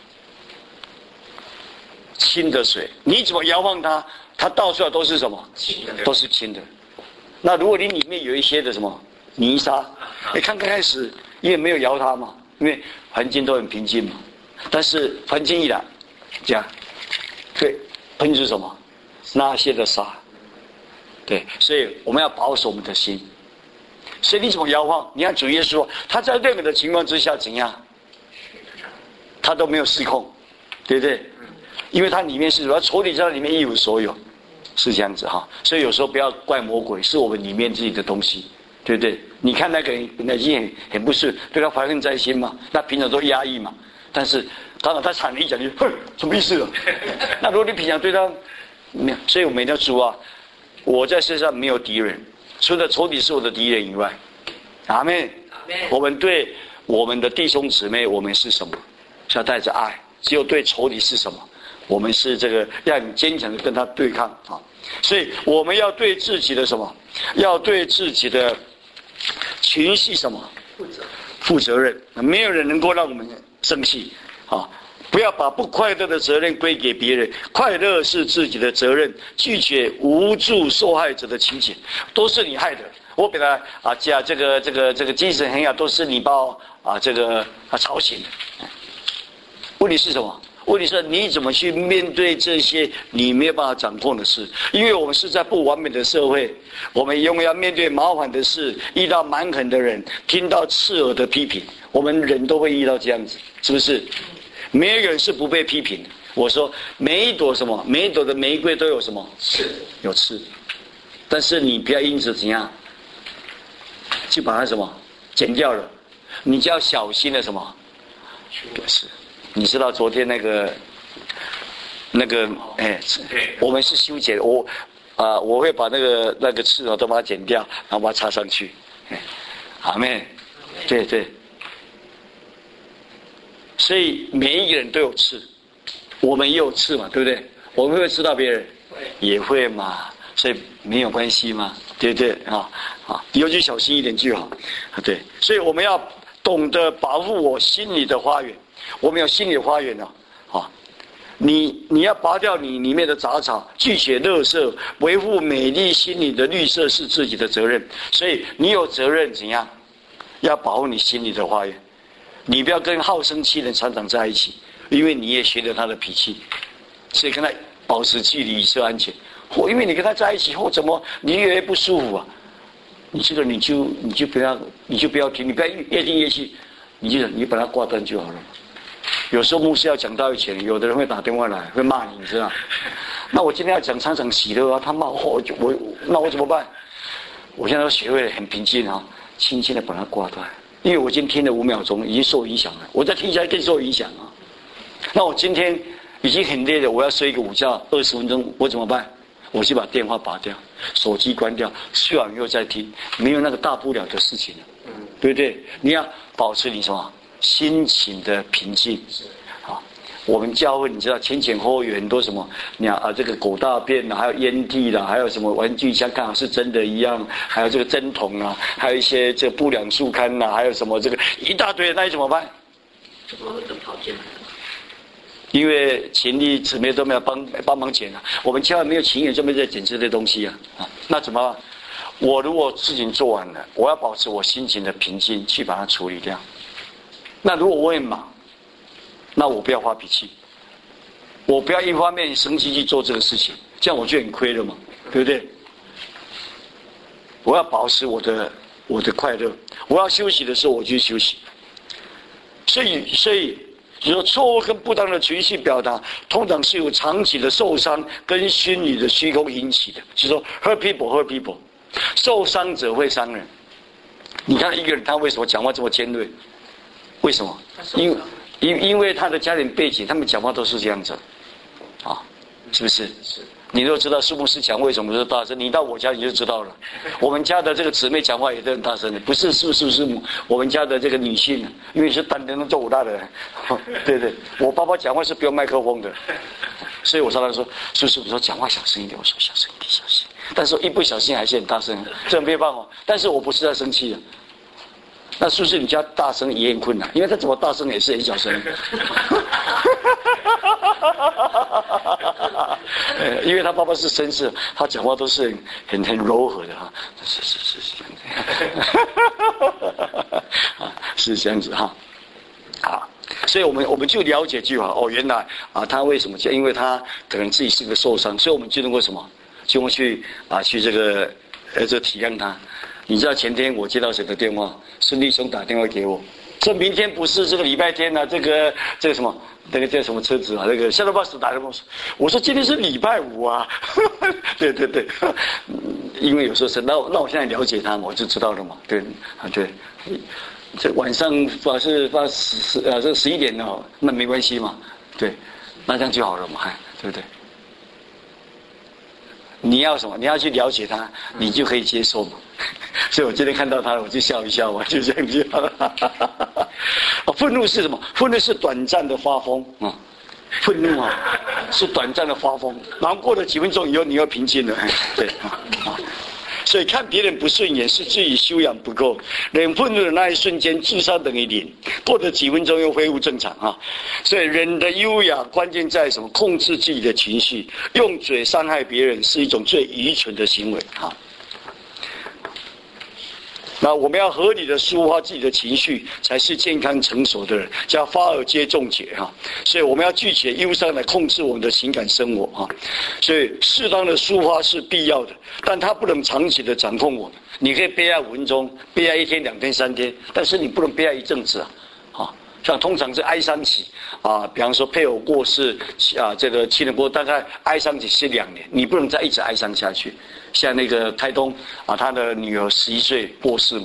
清的水，你怎么摇晃它，它倒出来都是什么？都是清的。那如果你里面有一些的什么泥沙，刚开始因为没有摇它嘛，因为环境都很平静嘛，但是环境一来，这样对喷出什么那些的沙，对，所以我们要保守我们的心。所以你怎么摇晃？你看主耶稣说，他在任何的情况之下怎样，他都没有失控，对不对？因为他里面是什么？仇敌在里面一无所有，是这样子哈。所以有时候不要怪魔鬼，是我们里面自己的东西，对不对？你看那个人那心很不顺，对他怀恨在心嘛，那平常都压抑嘛。但是当然他惨了一讲就，哼，什么意思啊？那如果你平常对他没有，所以我们一定要说啊，我在世上没有敌人。除了仇敌是我的敌人以外，阿们。我们对我们的弟兄姊妹，我们是什么？是要带着爱。只有对仇敌是什么？我们是这个要很坚强的跟他对抗啊！所以我们要对自己的什么？要对自己的情绪什么？负责任。没有人能够让我们生气啊！不要把不快乐的责任归给别人，快乐是自己的责任。拒绝无助受害者的情节，都是你害的。我本来加这个精神很好，都是你把我吵醒的。问题是什么？问题是你怎么去面对这些你没有办法掌控的事？因为我们是在不完美的社会，我们永远要面对麻烦的事，遇到蛮横的人，听到刺耳的批评，我们人都会遇到这样子，是不是？没有人是不被批评的。我说每一朵的玫瑰都有什么刺？有刺。但是你不要因此怎样，就把它什么剪掉了，你就要小心的什么？是，你知道昨天那个，我们是修剪，我会把那个刺都把它剪掉，然后把它插上去。阿们，对对。所以每一个人都有刺，我们也有刺嘛，对不对？我们会不会刺到别人？也会嘛，所以没有关系嘛，对不对啊？以后就小心一点就好。对，所以我们要懂得保护我心里的花园。我们有心理花园你要拔掉你里面的杂草，拒绝垃圾，维护美丽心里的绿色是自己的责任。所以你有责任怎样？要保护你心里的花园。你不要跟好生气的人常常在一起，因为你也学了他的脾气，所以跟他保持距离以示安全。因为你跟他在一起后，怎么你越来越不舒服啊？你这个你就不要听，你不要越听越气，你把它挂断就好了。有时候牧师要讲到以前，有的人会打电话来，会骂你，你知道？那我今天要讲常常喜乐啊，他骂我，那我怎么办？我现在都学会了很平静啊，轻轻的把它挂断。因为我今天听了5秒钟，已经受影响了，我再听起来更受影响啊。那我今天已经很累了，我要睡一个午觉20分钟，我怎么办？我就把电话拔掉，手机关掉，睡完以后再听，没有那个大不了的事情了，对不对？你要保持你什么心情的平静啊。我们教会你知道前后有很多什么这个狗大便还有烟蒂啦，还有什么玩具箱看好是真的一样，还有这个针筒啊，还有一些这个不良树刊啊，还有什么这个一大堆，那你怎么办？ 怎么会都跑进来？ 因为情理姊妹都没有帮忙捡啊，我们教会没有情人专门在捡这些东西啊，那怎么办？我如果事情做完了，我要保持我心情的平静去把它处理掉。那如果我很忙，那我不要发脾气，我不要一方面生气去做这个事情，这样我就很亏了嘛，对不对？我要保持我的快乐，我要休息的时候我就休息。所以你说错误跟不当的情绪表达，通常是由长期的受伤跟心理的虚空引起的。就是说 hurt people， 受伤者会伤人。你看一个人他为什么讲话这么尖锐？为什么？因为他的家庭背景，他们讲话都是这样子，是不是？是。你若知道苏牧师讲为什么是大声，你到我家你就知道了。我们家的这个姊妹讲话也都很大声的，不是我们家的这个女性，因为是单人做武大的人，对对，我爸爸讲话是不用麦克风的，所以我常常说，苏师傅说讲话小声一点，我说小声一点，小声。但是一不小心还是很大声，这很没办法。但是我不是在生气的。那是不是你家大声也很困难？因为他怎么大声也是很小声。因为他爸爸是绅士，他讲话都是很柔和的哈。是是这样子哈。好，所以我们就了解就好。原来他为什么？因为他可能自己是个受伤，所以我们就能够什么？就会去这个体谅他。你知道前天我接到谁的电话？孙弟兄打电话给我，说明天不是这个礼拜天啊，这个什么，那个叫什么车子啊？那个下了巴士打电话，我说今天是礼拜5啊。对对对，因为有时候是那我现在了解他，我就知道了嘛。对对，这晚上发这11点了，那没关系嘛。对，那这样就好了嘛，对不对？你要什么？你要去了解他，你就可以接受嘛。所以我今天看到他了，我就笑一笑嘛，就这样子。愤怒是什么？愤怒是短暂的发疯啊！愤怒是短暂的发疯，然后过了几分钟以后，你又平静了。对所以看别人不顺眼是自己修养不够，人愤怒的那一瞬间智商等于0，过了几分钟又恢复正常啊！所以人的优雅关键在什么？控制自己的情绪，用嘴伤害别人是一种最愚蠢的行为啊！那我们要合理的抒发自己的情绪，才是健康成熟的人，叫发而皆中解哈。所以我们要拒绝忧伤来控制我们的情感生活哈。所以适当的抒发是必要的，但它不能长期的掌控我们。你可以悲哀5分钟，悲哀1天、2天、3天，但是你不能悲哀一阵子啊。像通常是哀伤期比方说配偶过世这个亲人过，大概哀伤期是2年，你不能再一直哀伤下去。像那个台东他的女儿11岁过世嘛，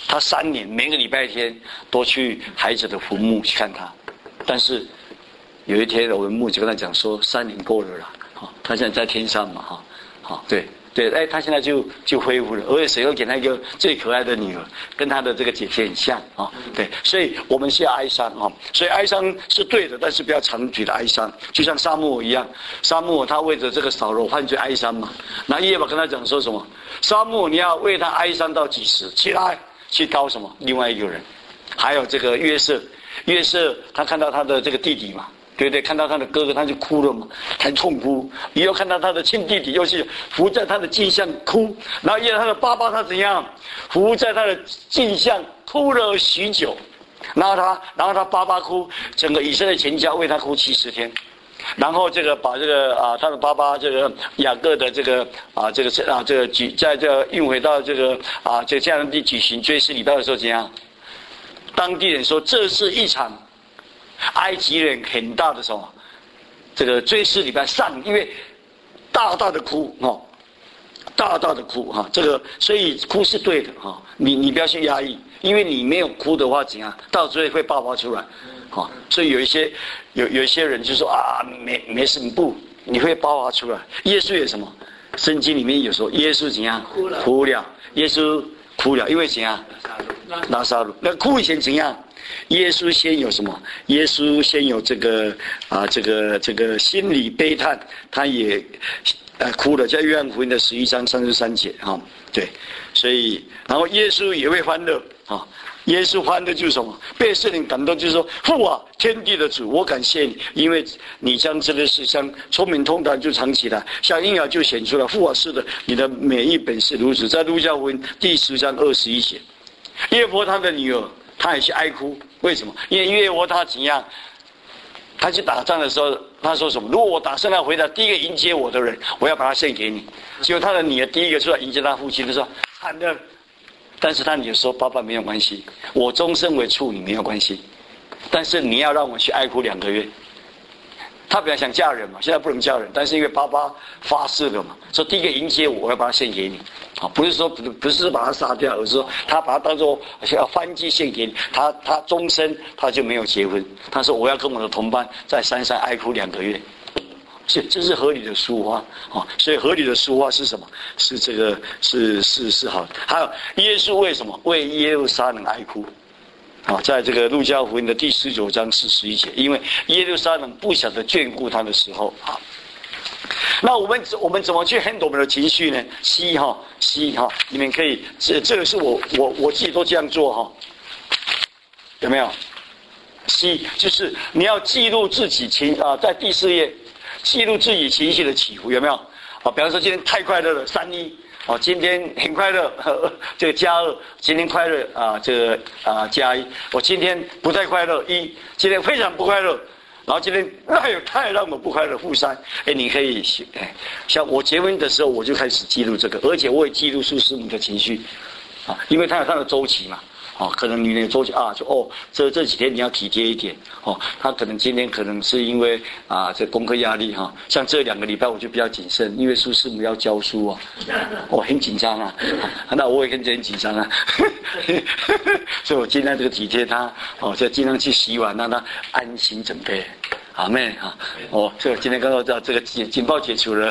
他3年每个礼拜天都去孩子的坟墓去看他，但是有一天我们牧就跟他讲说3年过了啦，他现在在天上嘛，对，他现在就恢复了，而且神又给他一个最可爱的女儿，跟他的这个姐姐很像啊，对，所以我们是要哀伤啊，所以哀伤是对的，但是不要长久的哀伤，就像撒母耳一样，撒母耳他为着这个扫罗犯罪哀伤嘛，那耶和华跟他讲说什么？撒母耳你要为他哀伤到几时？起来去膏什么？另外一个人，还有这个约瑟他看到他的这个弟弟嘛。对不对？看到他的哥哥，他就哭了嘛，很痛哭。又看到他的亲弟弟，又是伏在他的镜像哭。然后他的爸爸他怎样？伏在他的镜像哭了许久。然后他爸爸哭，整个以色列全家为他哭70天。然后这个把这个他的爸爸这个雅各的这个在这个运回到这个这迦南地举行追思礼拜的时候怎样？当地人说这是一场埃及人很大的什么？这个追思礼拜上，因为大大的哭大大的哭哈，这个所以哭是对的哈，你不要去压抑，因为你没有哭的话怎样，到最后会爆发出来所以有一些人就说没事你会爆发出来。耶稣有什么？圣经里面有说耶稣怎样哭了，耶稣哭了，因为怎样拉撒路，那哭以前怎样？耶稣先有什么？耶稣先有这个心理悲叹，他也哭了，在约翰福音的11章33节对，所以然后耶稣也会欢乐耶稣欢乐就是什么？被圣灵感动，就是说父啊，天地的主，我感谢你，因为你将这个事像聪明通达就藏起来，像婴儿就显出来。父啊，是的，你的美意本是如此。在路加福音第10章21节，耶弗他的女儿。他也去哀哭，为什么？因为约伯他怎样？他去打仗的时候，他说什么？如果我打胜了回来，第一个迎接我的人，我要把他献给你。结果他的女儿第一个出来迎接他父亲的时候，喊的。但是他女儿说：“爸爸没有关系，我终身为处女没有关系，但是你要让我去哀哭2个月。”他本来想嫁人嘛，现在不能嫁人，但是因为爸爸发誓了嘛，说第一个迎接我要把他献给你，不是说把他杀掉，而是说他把他当作要燔祭献给你，他终身他就没有结婚，他说我要跟我的同伴在山上哀哭2个月，这是合理的抒发所以合理的抒发是什么？是这个是好的。还有耶稣为什么为耶路撒冷哀哭？在这个路加福音的第19章41节，因为耶路撒冷不晓得眷顾他的时候那我们怎么去 handle 我们的情绪呢？你们可以这个是我自己都这样做有没有？就是你要记录自己在第4页记录自己情绪的起伏，有没有？比方说今天太快乐了，31。今天很快乐，这个+2，今天快乐这个+1。我今天不太快乐，1，今天非常不快乐，然后今天太让我不快乐，-3。你可以像我结婚的时候，我就开始记录这个，而且我也记录出师母的情绪因为他有他的周期嘛。可能女人有周期这几天你要体贴一点他可能今天可能是因为这功课压力像这2个礼拜我就比较谨慎，因为苏师母要教书我很紧张那我也很紧张所以我尽量这个体贴他就尽量去洗碗，让他安心准备。阿妹这个今天刚刚这个警报解除了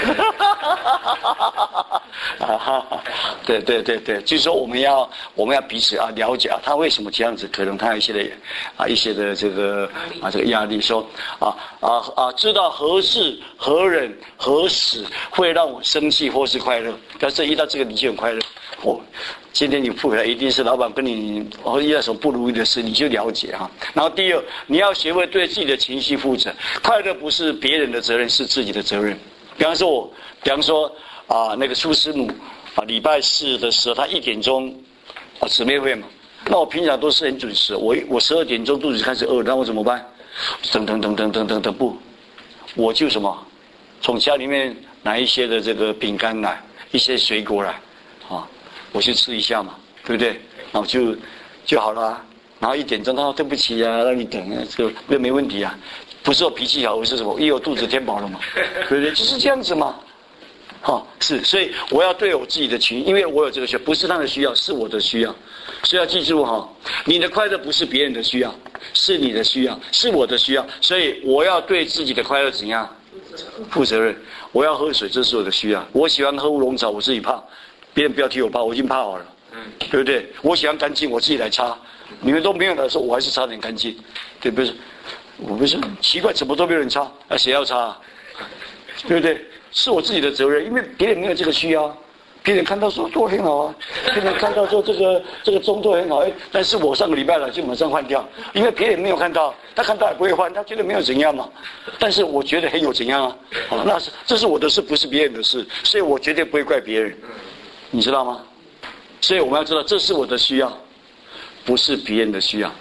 对，就是说我们要彼此了解他为什么这样子，可能他有一些的这个这个压力，说知道何事何人何时会让我生气或是快乐，但是遇到这个你就很快乐今天你不回来，一定是老板跟你遇到什么不如意的事，你就了解然后第2，你要学会对自己的情绪负责。快乐不是别人的责任，是自己的责任。比方说那个苏师母礼拜4的时候，他1点钟姊妹会嘛，那我平常都是很准时，我12点钟肚子开始饿，那我怎么办？等不，我就从家里面拿一些的这个饼干来，一些水果来我去吃一下嘛，对不对？然后就好了然后1点钟他说对不起让你等这个没问题不是我脾气好，而是什么？因为我肚子填饱了嘛，对不对？就是这样子嘛是，所以我要对我自己的情绪，因为我有这个需要，不是他的需要，是我的需要。所以要记住你的快乐不是别人的需要，是你的需要，是我的需要。所以我要对自己的快乐怎样负责任？我要喝水，这是我的需要。我喜欢喝乌龙茶，我自己泡，别人不要替我泡，我已经泡好了，对不对？我喜欢干净，我自己来擦。你们都没有来说，我还是擦点干净，对不对？我不是奇怪，怎么都没有人擦，谁要擦对不对？是我自己的责任，因为别人没有这个需要，别人看到说做很好啊，别人看到说这个钟做很好，但是我上个礼拜了就马上换掉，因为别人没有看到，他看到也不会换，他觉得没有怎样嘛，但是我觉得很有怎样啊，这是我的事，不是别人的事，所以我绝对不会怪别人，你知道吗？所以我们要知道，这是我的需要，不是别人的需要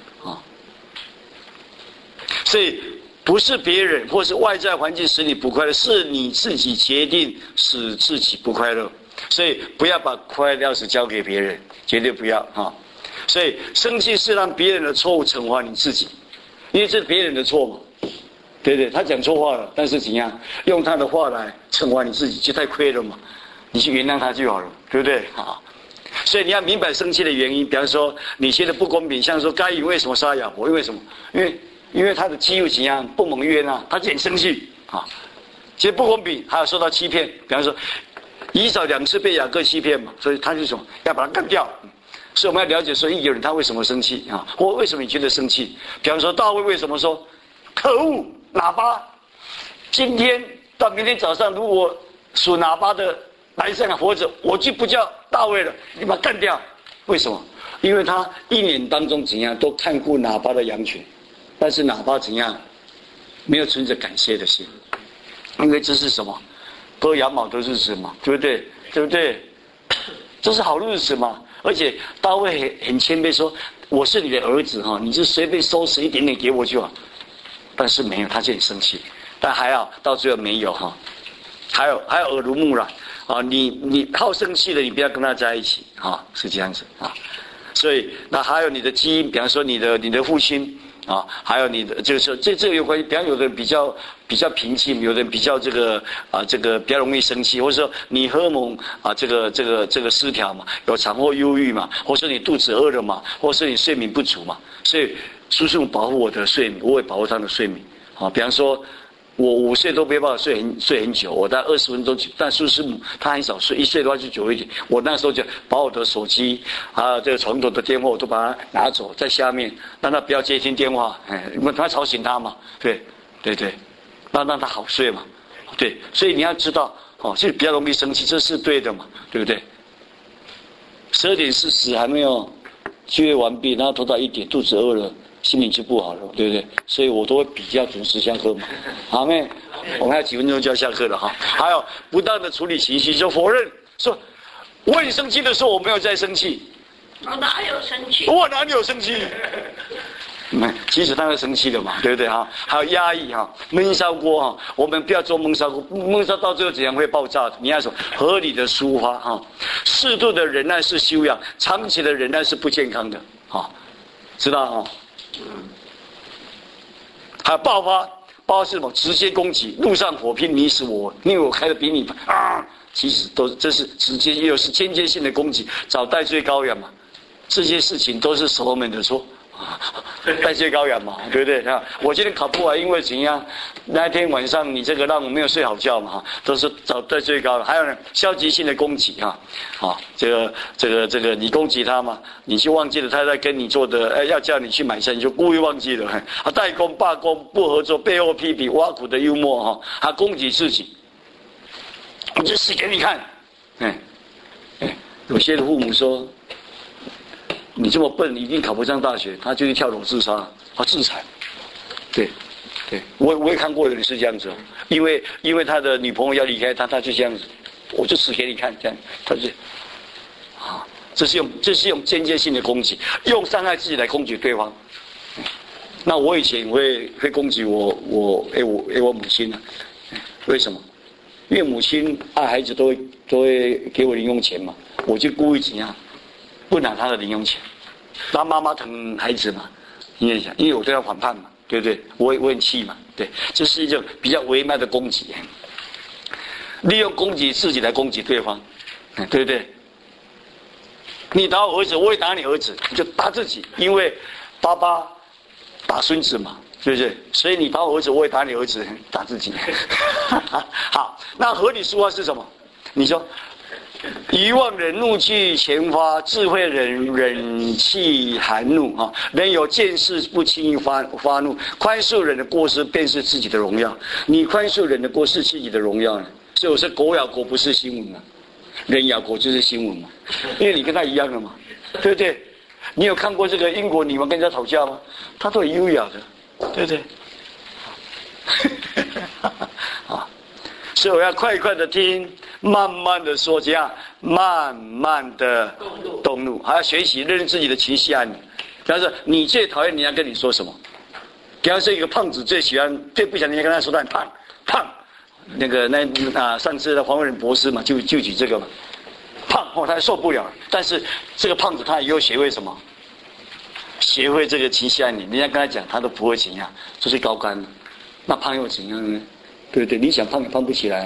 所以不是别人或是外在环境使你不快乐，是你自己决定使自己不快乐。所以不要把快乐钥匙交给别人，绝对不要所以生气是让别人的错误惩罚你自己，因为这是别人的错嘛，对不对？他讲错话了，但是怎样用他的话来惩罚你自己，就太亏了嘛。你去原谅他就好了，对不对所以你要明白生气的原因。比方说你觉得不公平，像说该隐为什么杀亚伯？因为什么？因为他的妻又怎样不蒙冤他就很生气其实不公平，还有受到欺骗。比方说以扫2次被雅各欺骗嘛，所以他就说要把他干掉。所以我们要了解说一个人他为什么生气或为什么你觉得生气。比方说大卫为什么说可恶拿巴，今天到明天早上如果属拿巴的来生活着，我就不叫大卫了，你把他干掉。为什么？因为他一年当中怎样都看顾拿巴的羊群，但是拿巴怎样没有存着感谢的心，因为这是什么？割羊毛的日子嘛，对不对？对不对？这是好日子嘛。而且大卫很谦卑说：“我是你的儿子你就随便收拾一点点给我就好。”但是没有，他就很生气。但还好，到最后没有还有耳濡目染你好生气的，你不要跟他在一起是这样子所以那还有你的基因，比方说你的父亲还有你的就是这个有关系。比方有的人比较平静，有的人比较这个比较容易生气，或者说你荷尔蒙这个失调嘛，有产后忧郁嘛，或是你肚子饿了嘛，或是你睡眠不足嘛。所以叔叔保护我的睡眠，我会保护他的睡眠比方说我5岁都没办法睡很久，我大概20分钟，但叔叔他很少睡，1岁的话就久一点。我那时候就把我的手机还有这个床头的电话我都把它拿走，在下面让他不要接听电话，因为他吵醒他嘛，对，让他好睡嘛，对。所以你要知道就比较容易生气，这是对的嘛，对不对？12点40还没有聚会完毕，然后拖到1点，肚子饿了，心情就不好了，对不对？所以我都会比较准时下课嘛。好妹，我们还有几分钟就要下课了还有不当的处理情绪，就否认说我很生气的时候我没有在生气。 我哪有生气？ 我哪里有生气？其实他会生气的嘛，对不对还有压抑焖烧锅我们不要做焖烧锅，焖烧到最后怎样会爆炸的？你要说合理的抒发适度的忍耐是修养，长期的忍耐是不健康的知道还有爆发是什么？直接攻击，路上火拼，你死我，因为我开的比你其实这是直接又是间接性的攻击，找代罪羔羊嘛。这些事情都是所罗门的错代罪羔羊嘛，对不对我今天考不完，因为怎样？那天晚上你这个让我没有睡好觉嘛都是找代罪羔羊。还有呢，消极性的攻击这个你攻击他嘛，你就忘记了他在跟你做的要叫你去买菜，你就故意忘记了代工罢工不合作，背后批评挖苦的幽默他攻击自己，我就死给你看。有些的父母说你这么笨，你一定考不上大学，他就去跳楼自杀，自残。对，我也看过有人是这样子因为他的女朋友要离开他，他就这样子，我就死给你看，这样他就这是用间接性的攻击，用伤害自己来攻击对方。那我以前会攻击我母亲为什么？因为母亲爱孩子都会给我零用钱嘛，我就故意怎样不拿他的零用钱，让妈妈疼孩子嘛，因为我对他反叛嘛，对不对？我很气嘛，对，这是一种比较微妙的攻击。 利用攻击自己来攻击对方，对不对？你打我儿子，我也打你儿子，你就打自己，因为爸爸打孙子嘛，对不对？所以你打我儿子，我也打你儿子，打自己。好，那合理说话是什么？你说，愚妄人怒气前发，智慧人忍气含怒啊。人有见识不轻易发怒，宽恕人的过失便是自己的荣耀。你宽恕人的过失，自己的荣耀呢？所以我说狗咬狗不是新闻嘛，人咬狗就是新闻嘛，因为你跟他一样的嘛，对不对？你有看过这个英国女王跟人家吵架吗？她都很优雅的，对不对？啊，所以我要快快的听，慢慢的说，这样慢慢的动怒，还要学习认识自己的情绪啊。比方说，你最讨厌人家跟你说什么？比方说，一个胖子最不想人家跟他说他很胖，那个上次的黄伟仁博士嘛，就举这个嘛，胖他受不了。但是这个胖子他以后学会什么？学会这个情绪暗恋，人家跟他讲，他都不会怎样，就是高干了。那胖又怎样呢？对不对？你想胖也胖不起来啊。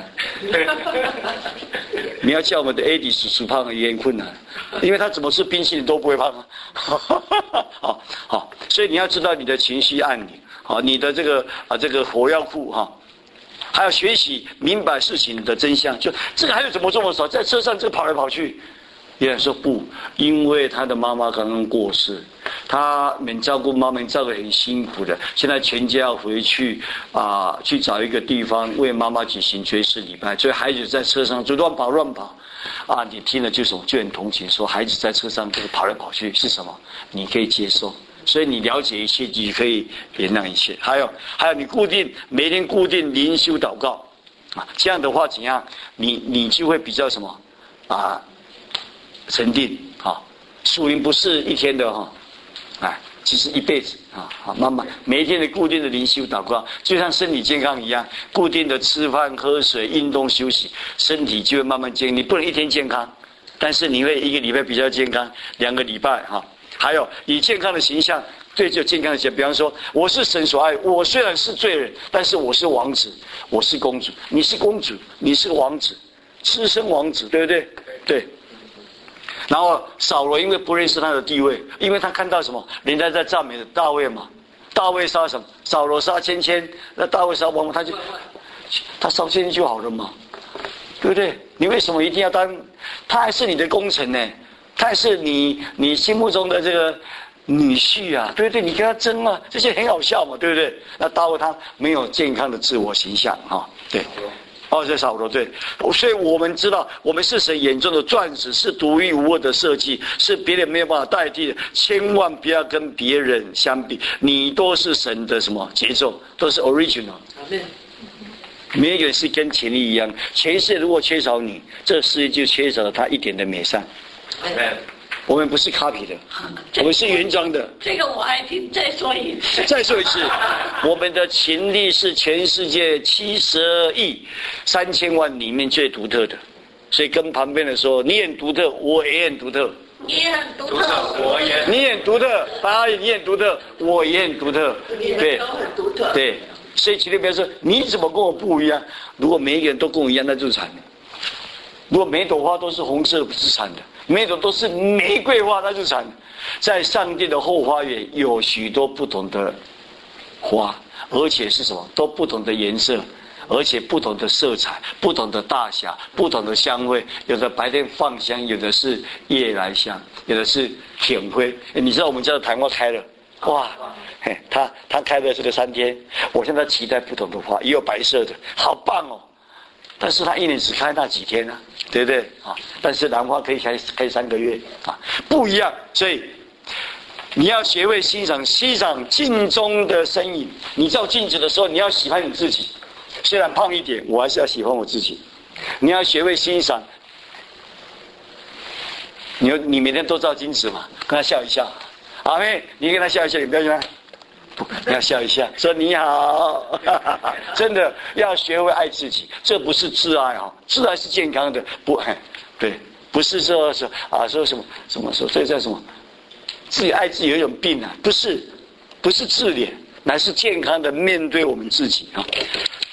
你要叫我们的 AD 数胖也很困难，因为他怎么吃冰淇淋都不会胖啊。好，所以你要知道你的情绪暗恋，好，你的这个火药库哈。还要学习明白事情的真相，就这个还有怎么这么少，在车上这跑来跑去。有人说不，因为他的妈妈刚刚过世，他们照顾妈妈照顾很辛苦的，现在全家要回去去找一个地方为妈妈举行追思礼拜，所以孩子在车上就乱跑你听了就很同情，说孩子在车上这个跑来跑去是什么？你可以接受。所以你了解一切，你可以原谅一切。还有，你每天固定灵修祷告这样的话怎样？你就会比较什么沉定属灵不是一天的其实一辈子慢慢每一天的固定的灵修祷告，就像身体健康一样，固定的吃饭喝水运动休息，身体就会慢慢健康。你不能一天健康，但是你会一个礼拜比较健康，2个礼拜还有以健康的形象对着健康的形象，比方说我是神所爱，我虽然是罪人，但是我是王子，我是公主，你是公主，你是王子，私生王子，对不对？对。然后扫罗因为不认识他的地位，因为他看到什么？人家在赞美的大卫嘛，大卫杀什么？扫罗杀千千，那大卫杀万万，他烧千千就好了嘛，对不对？你为什么一定要当？他还是你的功臣呢？他也是你心目中的这个女婿啊，对不对？你跟他争啊，这些很好笑嘛，对不对？那大卫他没有健康的自我形象对。这扫罗对，所以我们知道，我们是神眼中的钻石，是独一无二的设计，是别人没有办法代替的。千万不要跟别人相比，你都是神的什么节奏，都是 original。没有一个人是跟前例一样，前世如果缺少你，这世界就缺少了他一点的美善。我们不是 copy 的，我们是原装的。 这个我爱听，再说一次。 再说一次，我们的情力是全世界72亿3000万里面最独特的，所以跟旁边的说，你很独特，我也很独特。 你也很独特， 我也。 你很独特，你很独特，我也很独特。 对，都很独特。 对，所以请你不要说你怎么跟我不一样。如果每一个人都跟我一样，那就惨了。如果每朵花都是红色，不是惨的。每种都是玫瑰花，那就惨。在上帝的后花园有许多不同的花，而且是什么？都不同的颜色，而且不同的色彩，不同的大小，不同的香味。有的白天放香，有的是夜来香，有的是舔灰。你知道我们家的昙花开了，哇！他开了这个3天，我现在期待不同的花，也有白色的，好棒哦！但是他1年只开那几天啊，对不对但是兰花可以开3个月不一样。所以你要学会欣赏镜中的身影。你照镜子的时候，你要喜欢你自己。虽然胖一点，我还是要喜欢我自己。你要学会欣赏。你每天都照镜子嘛，跟他笑一笑。阿妹，你跟他笑一笑，你不要跟他。你要笑一下，说你好，真的要学会爱自己，这不是自爱自爱是健康的，不是说什么说这叫什么？自己爱自己有一种病不是自怜，乃是健康的面对我们自己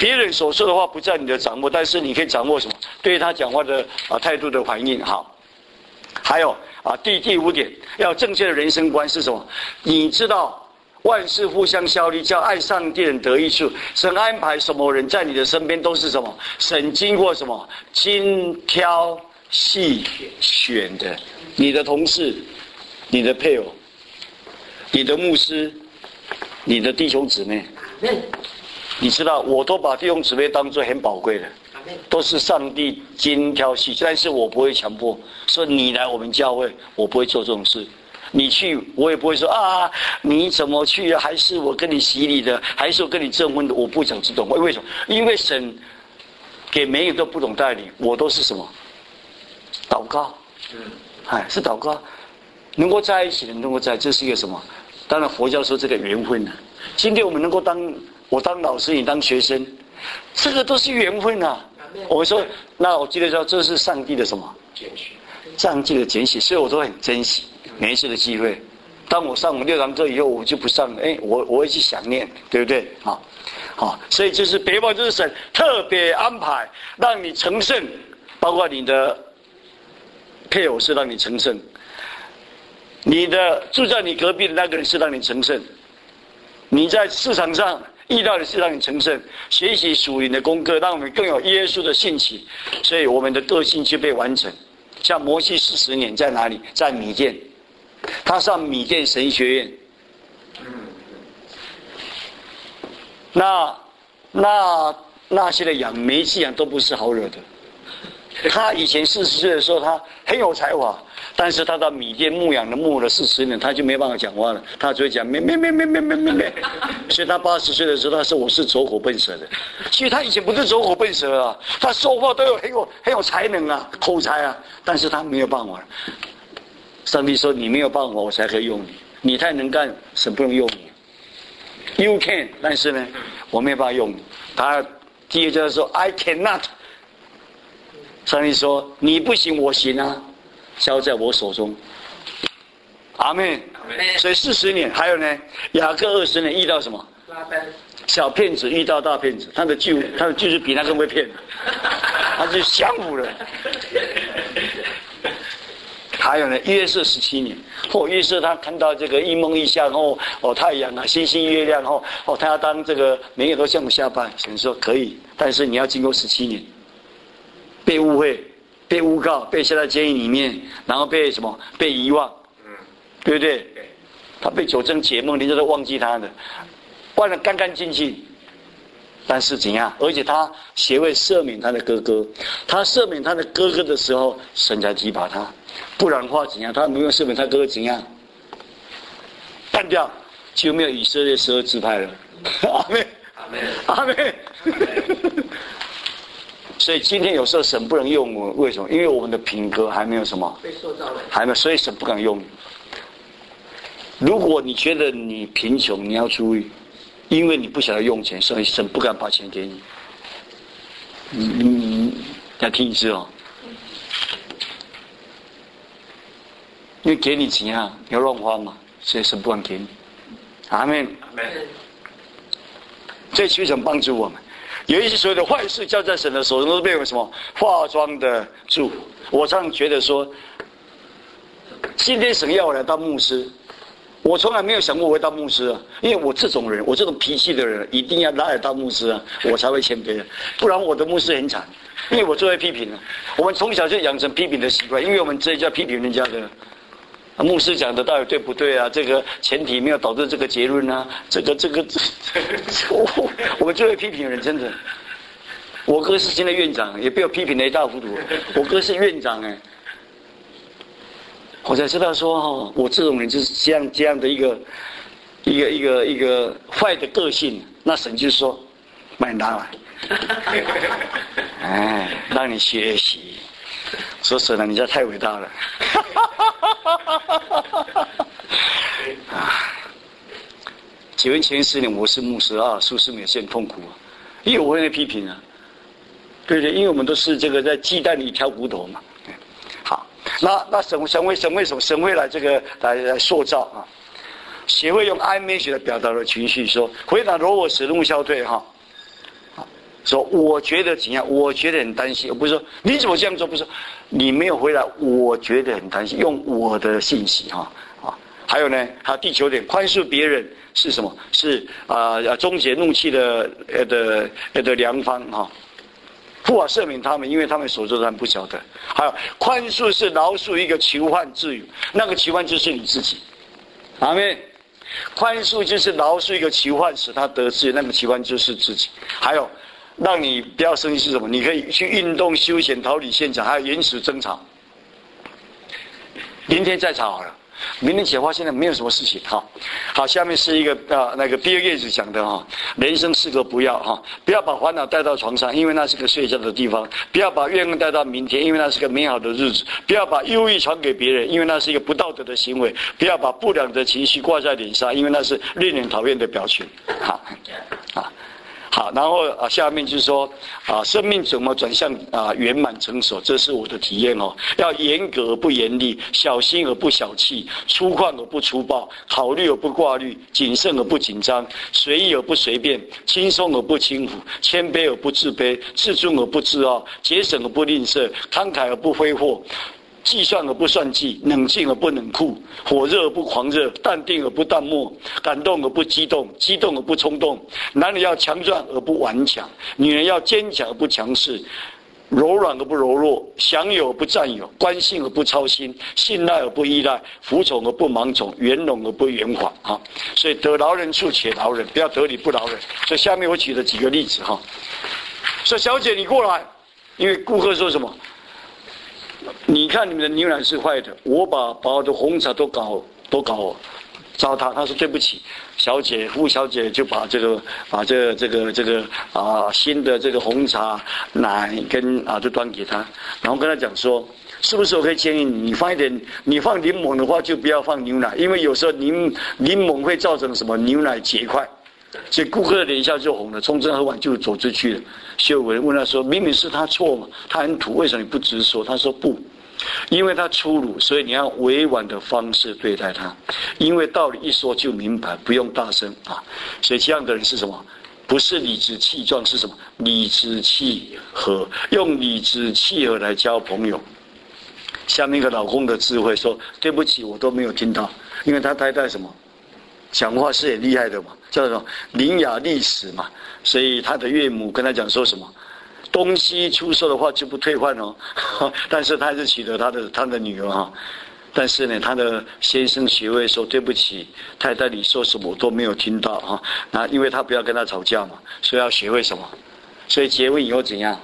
别人所说的话不在你的掌握，但是你可以掌握什么？对他讲话的态度的反应。好，还有第5点，要正确的人生观是什么？你知道万事互相效力，叫爱上帝人得益处。神安排什么人在你的身边都是什么？神经过什么？精挑细选的。你的同事，你的配偶，你的牧师，你的弟兄姊妹，你知道，我都把弟兄姊妹当作很宝贵的，都是上帝精挑细选。但是我不会强迫说你来我们教会，我不会做这种事。你去，我也不会说你怎么去啊？还是我跟你洗礼的，还是我跟你证婚的？我不讲这种话。为什么？因为神给每一个都不同带领，我都是什么？祷告，是祷告，能够在一起的，能够在，这是一个什么？当然佛教说这个缘分啊。今天我们能够我当老师，你当学生，这个都是缘分啊。我们说，那我记得说，这是上帝的什么？上帝的拣选，所以我都很珍惜每一次的机会。当我上6堂课以后，我就不上了，我会去想念，对不对？好，所以就是别忘，就是神特别安排让你成圣，包括你的配偶是让你成圣，你的住在你隔壁的那个人是让你成圣，你在市场上遇到的是让你成圣，学习属灵的功课，让我们更有耶稣的兴起，所以我们的个性就被完成。像摩西40年在哪里？在米甸，他上米甸神学院。那些的羊，每一只羊都不是好惹的。他以前40岁的时候，他很有才华，但是他到米甸牧羊的牧了40年，他就没办法讲话了，他只会讲咩。所以他80岁的时候，他说我是走火奔蛇的。其实他以前不是走火奔蛇啊，他说话都很有才能啊，口才啊，但是他没有办法。上帝说你没有办法，我才可以用你，你太能干，神不能用你。You can， 但是呢，我没有办法用你。他第一个就是说 I cannot。上帝说你不行我行啊，交在我手中。阿们。所以40年，还有呢，雅各20年遇到什么？小骗子遇到大骗子，他的就是比那个会骗，他就降服了。还有呢，约瑟17年，约瑟他看到这个异梦异象太阳啊、星星、月亮他要当这个每个都向我下拜，神说可以，但是你要经过17年。被误会，被诬告，被下在监狱里面，然后被什么？被遗忘，对不对？他被9正解梦，人家都忘记他的，忘得干干净净。但是怎样？而且他协会赦免他的哥哥，他赦免他的哥哥的时候，神才提拔他，不然的话怎样？他没有赦免他哥哥怎样？干掉，就没有以色列12支派了。阿们，阿们。所以今天有时候神不能用我们，为什么？因为我们的品格还没有什么被塑造了，还没有，所以神不敢用你。如果你觉得你贫穷，你要注意，因为你不晓得用钱，所以神不敢把钱给你。你要听一次哦，因为给你钱啊，你要乱花嘛，所以神不敢给你。阿们。这求神帮助我们。有一些所有的坏事交在神的手中，都变为什么？化妆的祝福。我常常觉得说，今天神要我来当牧师，我从来没有想过我会当牧师啊，因为我这种人，我这种脾气的人，一定要拿来当牧师啊，我才会谦卑的，不然我的牧师很惨，因为我最会批评了。我们从小就养成批评的习惯，因为我们这一家批评人家的。牧师讲的到底对不对啊？这个前提没有导致这个结论啊，我们最会批评人，真的。我哥是现在院长，也被我批评得一塌糊涂。我哥是院长我才知道说我这种人就是这样的一个坏的个性。那神就说，把你拿来，让你学习。说神啊，你这太伟大了。结婚前10年我是牧师啊，属实也是很痛苦啊，因为我会批评啊，对不对？因为我们都是这个在鸡蛋里挑骨头嘛。好，那神为什么神会来这个来塑造啊？协会用暧昧学来表达了情绪，说回答如我使怒消退哈。 说我觉得怎样，我觉得很担心，而不是说你怎么这样做，不是说你没有回来，我觉得很担心，用我的信息哈啊。还有呢，还有第9点，宽恕别人是什么？是终结怒气的良方哈。父啊，赦免他们，因为他们所做的他们不晓得。还有宽恕是饶恕一个囚犯自由，那个囚犯就是你自己。阿们。宽恕就是饶恕一个囚犯，使他得自由，那个囚犯就是自己。还有让你不要生气是什么？你可以去运动、休闲、逃离现场，还有延迟争吵。明天再吵好了。明天解放现在没有什么事情哈。好，下面是一个那个比尔盖茨讲的哈，人生4个不要哈，不要把烦恼带到床上，因为那是个睡觉的地方；不要把怨恨带到明天，因为那是个美好的日子；不要把忧郁传给别人，因为那是一个不道德的行为；不要把不良的情绪挂在脸上，因为那是令人讨厌的表情。好，然后下面就是说生命怎么转向圆满成熟，这是我的体验哦。要严格而不严厉，小心而不小气，粗犷而不粗暴，考虑而不挂虑，谨慎而不紧张，随意而不随便，轻松而不轻浮，谦卑而不自卑，自尊而不自傲，节省而不吝啬，慷慨而不挥霍。计算而不算计，冷静而不冷酷，火热而不狂热，淡定而不淡漠，感动而不激动，激动而不冲动。男人要强壮而不顽强，女人要坚强而不强势，柔软而不柔弱，享有而不占有，关心而不操心，信赖而不依赖，服从而不盲从，圆融而不圆谎啊！所以得饶人处且饶人，不要得理不饶人。所以下面我举了几个例子哈。说小姐你过来，因为顾客说什么？你看你们的牛奶是坏的，我把我的红茶都搞糟蹋。他说对不起，小姐，傅小姐就把这个新的这个红茶奶跟就端给他，然后跟他讲说，是不是我可以建议你放一点，你放柠檬的话就不要放牛奶，因为有时候柠檬会造成什么牛奶结块。所以顾客的脸一下就红了，冲正喝完就走出去了。所以有人问他说：“明明是他错嘛，他很土，为什么你不直说？”他说：“不，因为他粗鲁，所以你要委婉的方式对待他。因为道理一说就明白，不用大声啊。所以这样的人是什么？不是理直气壮，是什么？理直气和，用理直气和来交朋友。”下面一个老公的智慧说：“对不起，我都没有听到，因为他太太什么？”讲话是很厉害的嘛，叫做伶牙俐齿嘛，所以他的岳母跟他讲说什么，东西出售的话就不退换哦，但是他还是娶了他的女儿哈，但是呢，他的先生学会说对不起，太太你说什么我都没有听到哈，那因为他不要跟他吵架嘛，所以要学会什么，所以结婚以后怎样？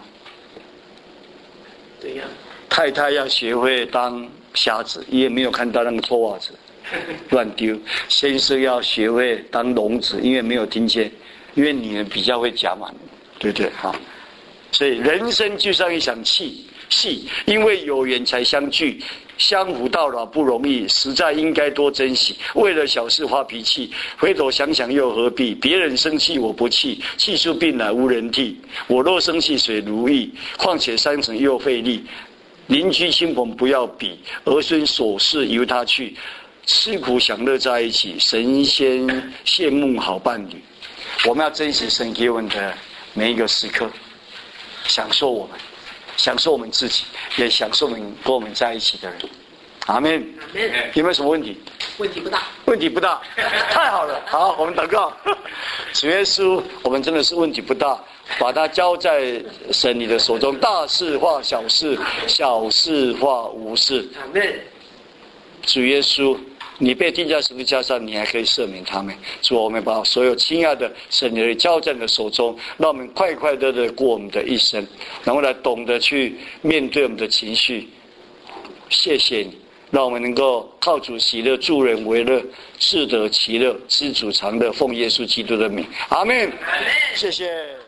怎样？ 太太要学会当瞎子，也没有看到那个臭袜子。乱丢，先生要学会当聋子，因为没有听见，因为女人比较会讲嘛，对不对哈？所以人生就像一场戏，因为有缘才相聚，相互到老不容易，实在应该多珍惜。为了小事发脾气，回头想想又何必？别人生气我不气，气出病来无人替。我若生气谁如意？况且三层又费力。邻居亲朋不要比，儿孙琐事由他去。吃苦享乐在一起，神仙羡慕好伴侣。我们要珍惜神给我们的每一个时刻，享受我们自己，也享受跟我们在一起的人。阿们。有没有什么问题？ 问题不大。 问题不大，太好了。好，我们祷告。主耶稣，我们真的是问题不大，把它交在神你的手中，大事化小事，小事化无事。 阿们。 主耶稣，你被钉在十字架上，你还可以赦免他们。主，我们把所有亲爱的神你交在你的手中，让我们快快乐乐过我们的一生，然后来懂得去面对我们的情绪。谢谢你，让我们能够靠主喜乐，助人为乐，自得其乐，知足常乐，奉耶稣基督的名，阿们。谢谢。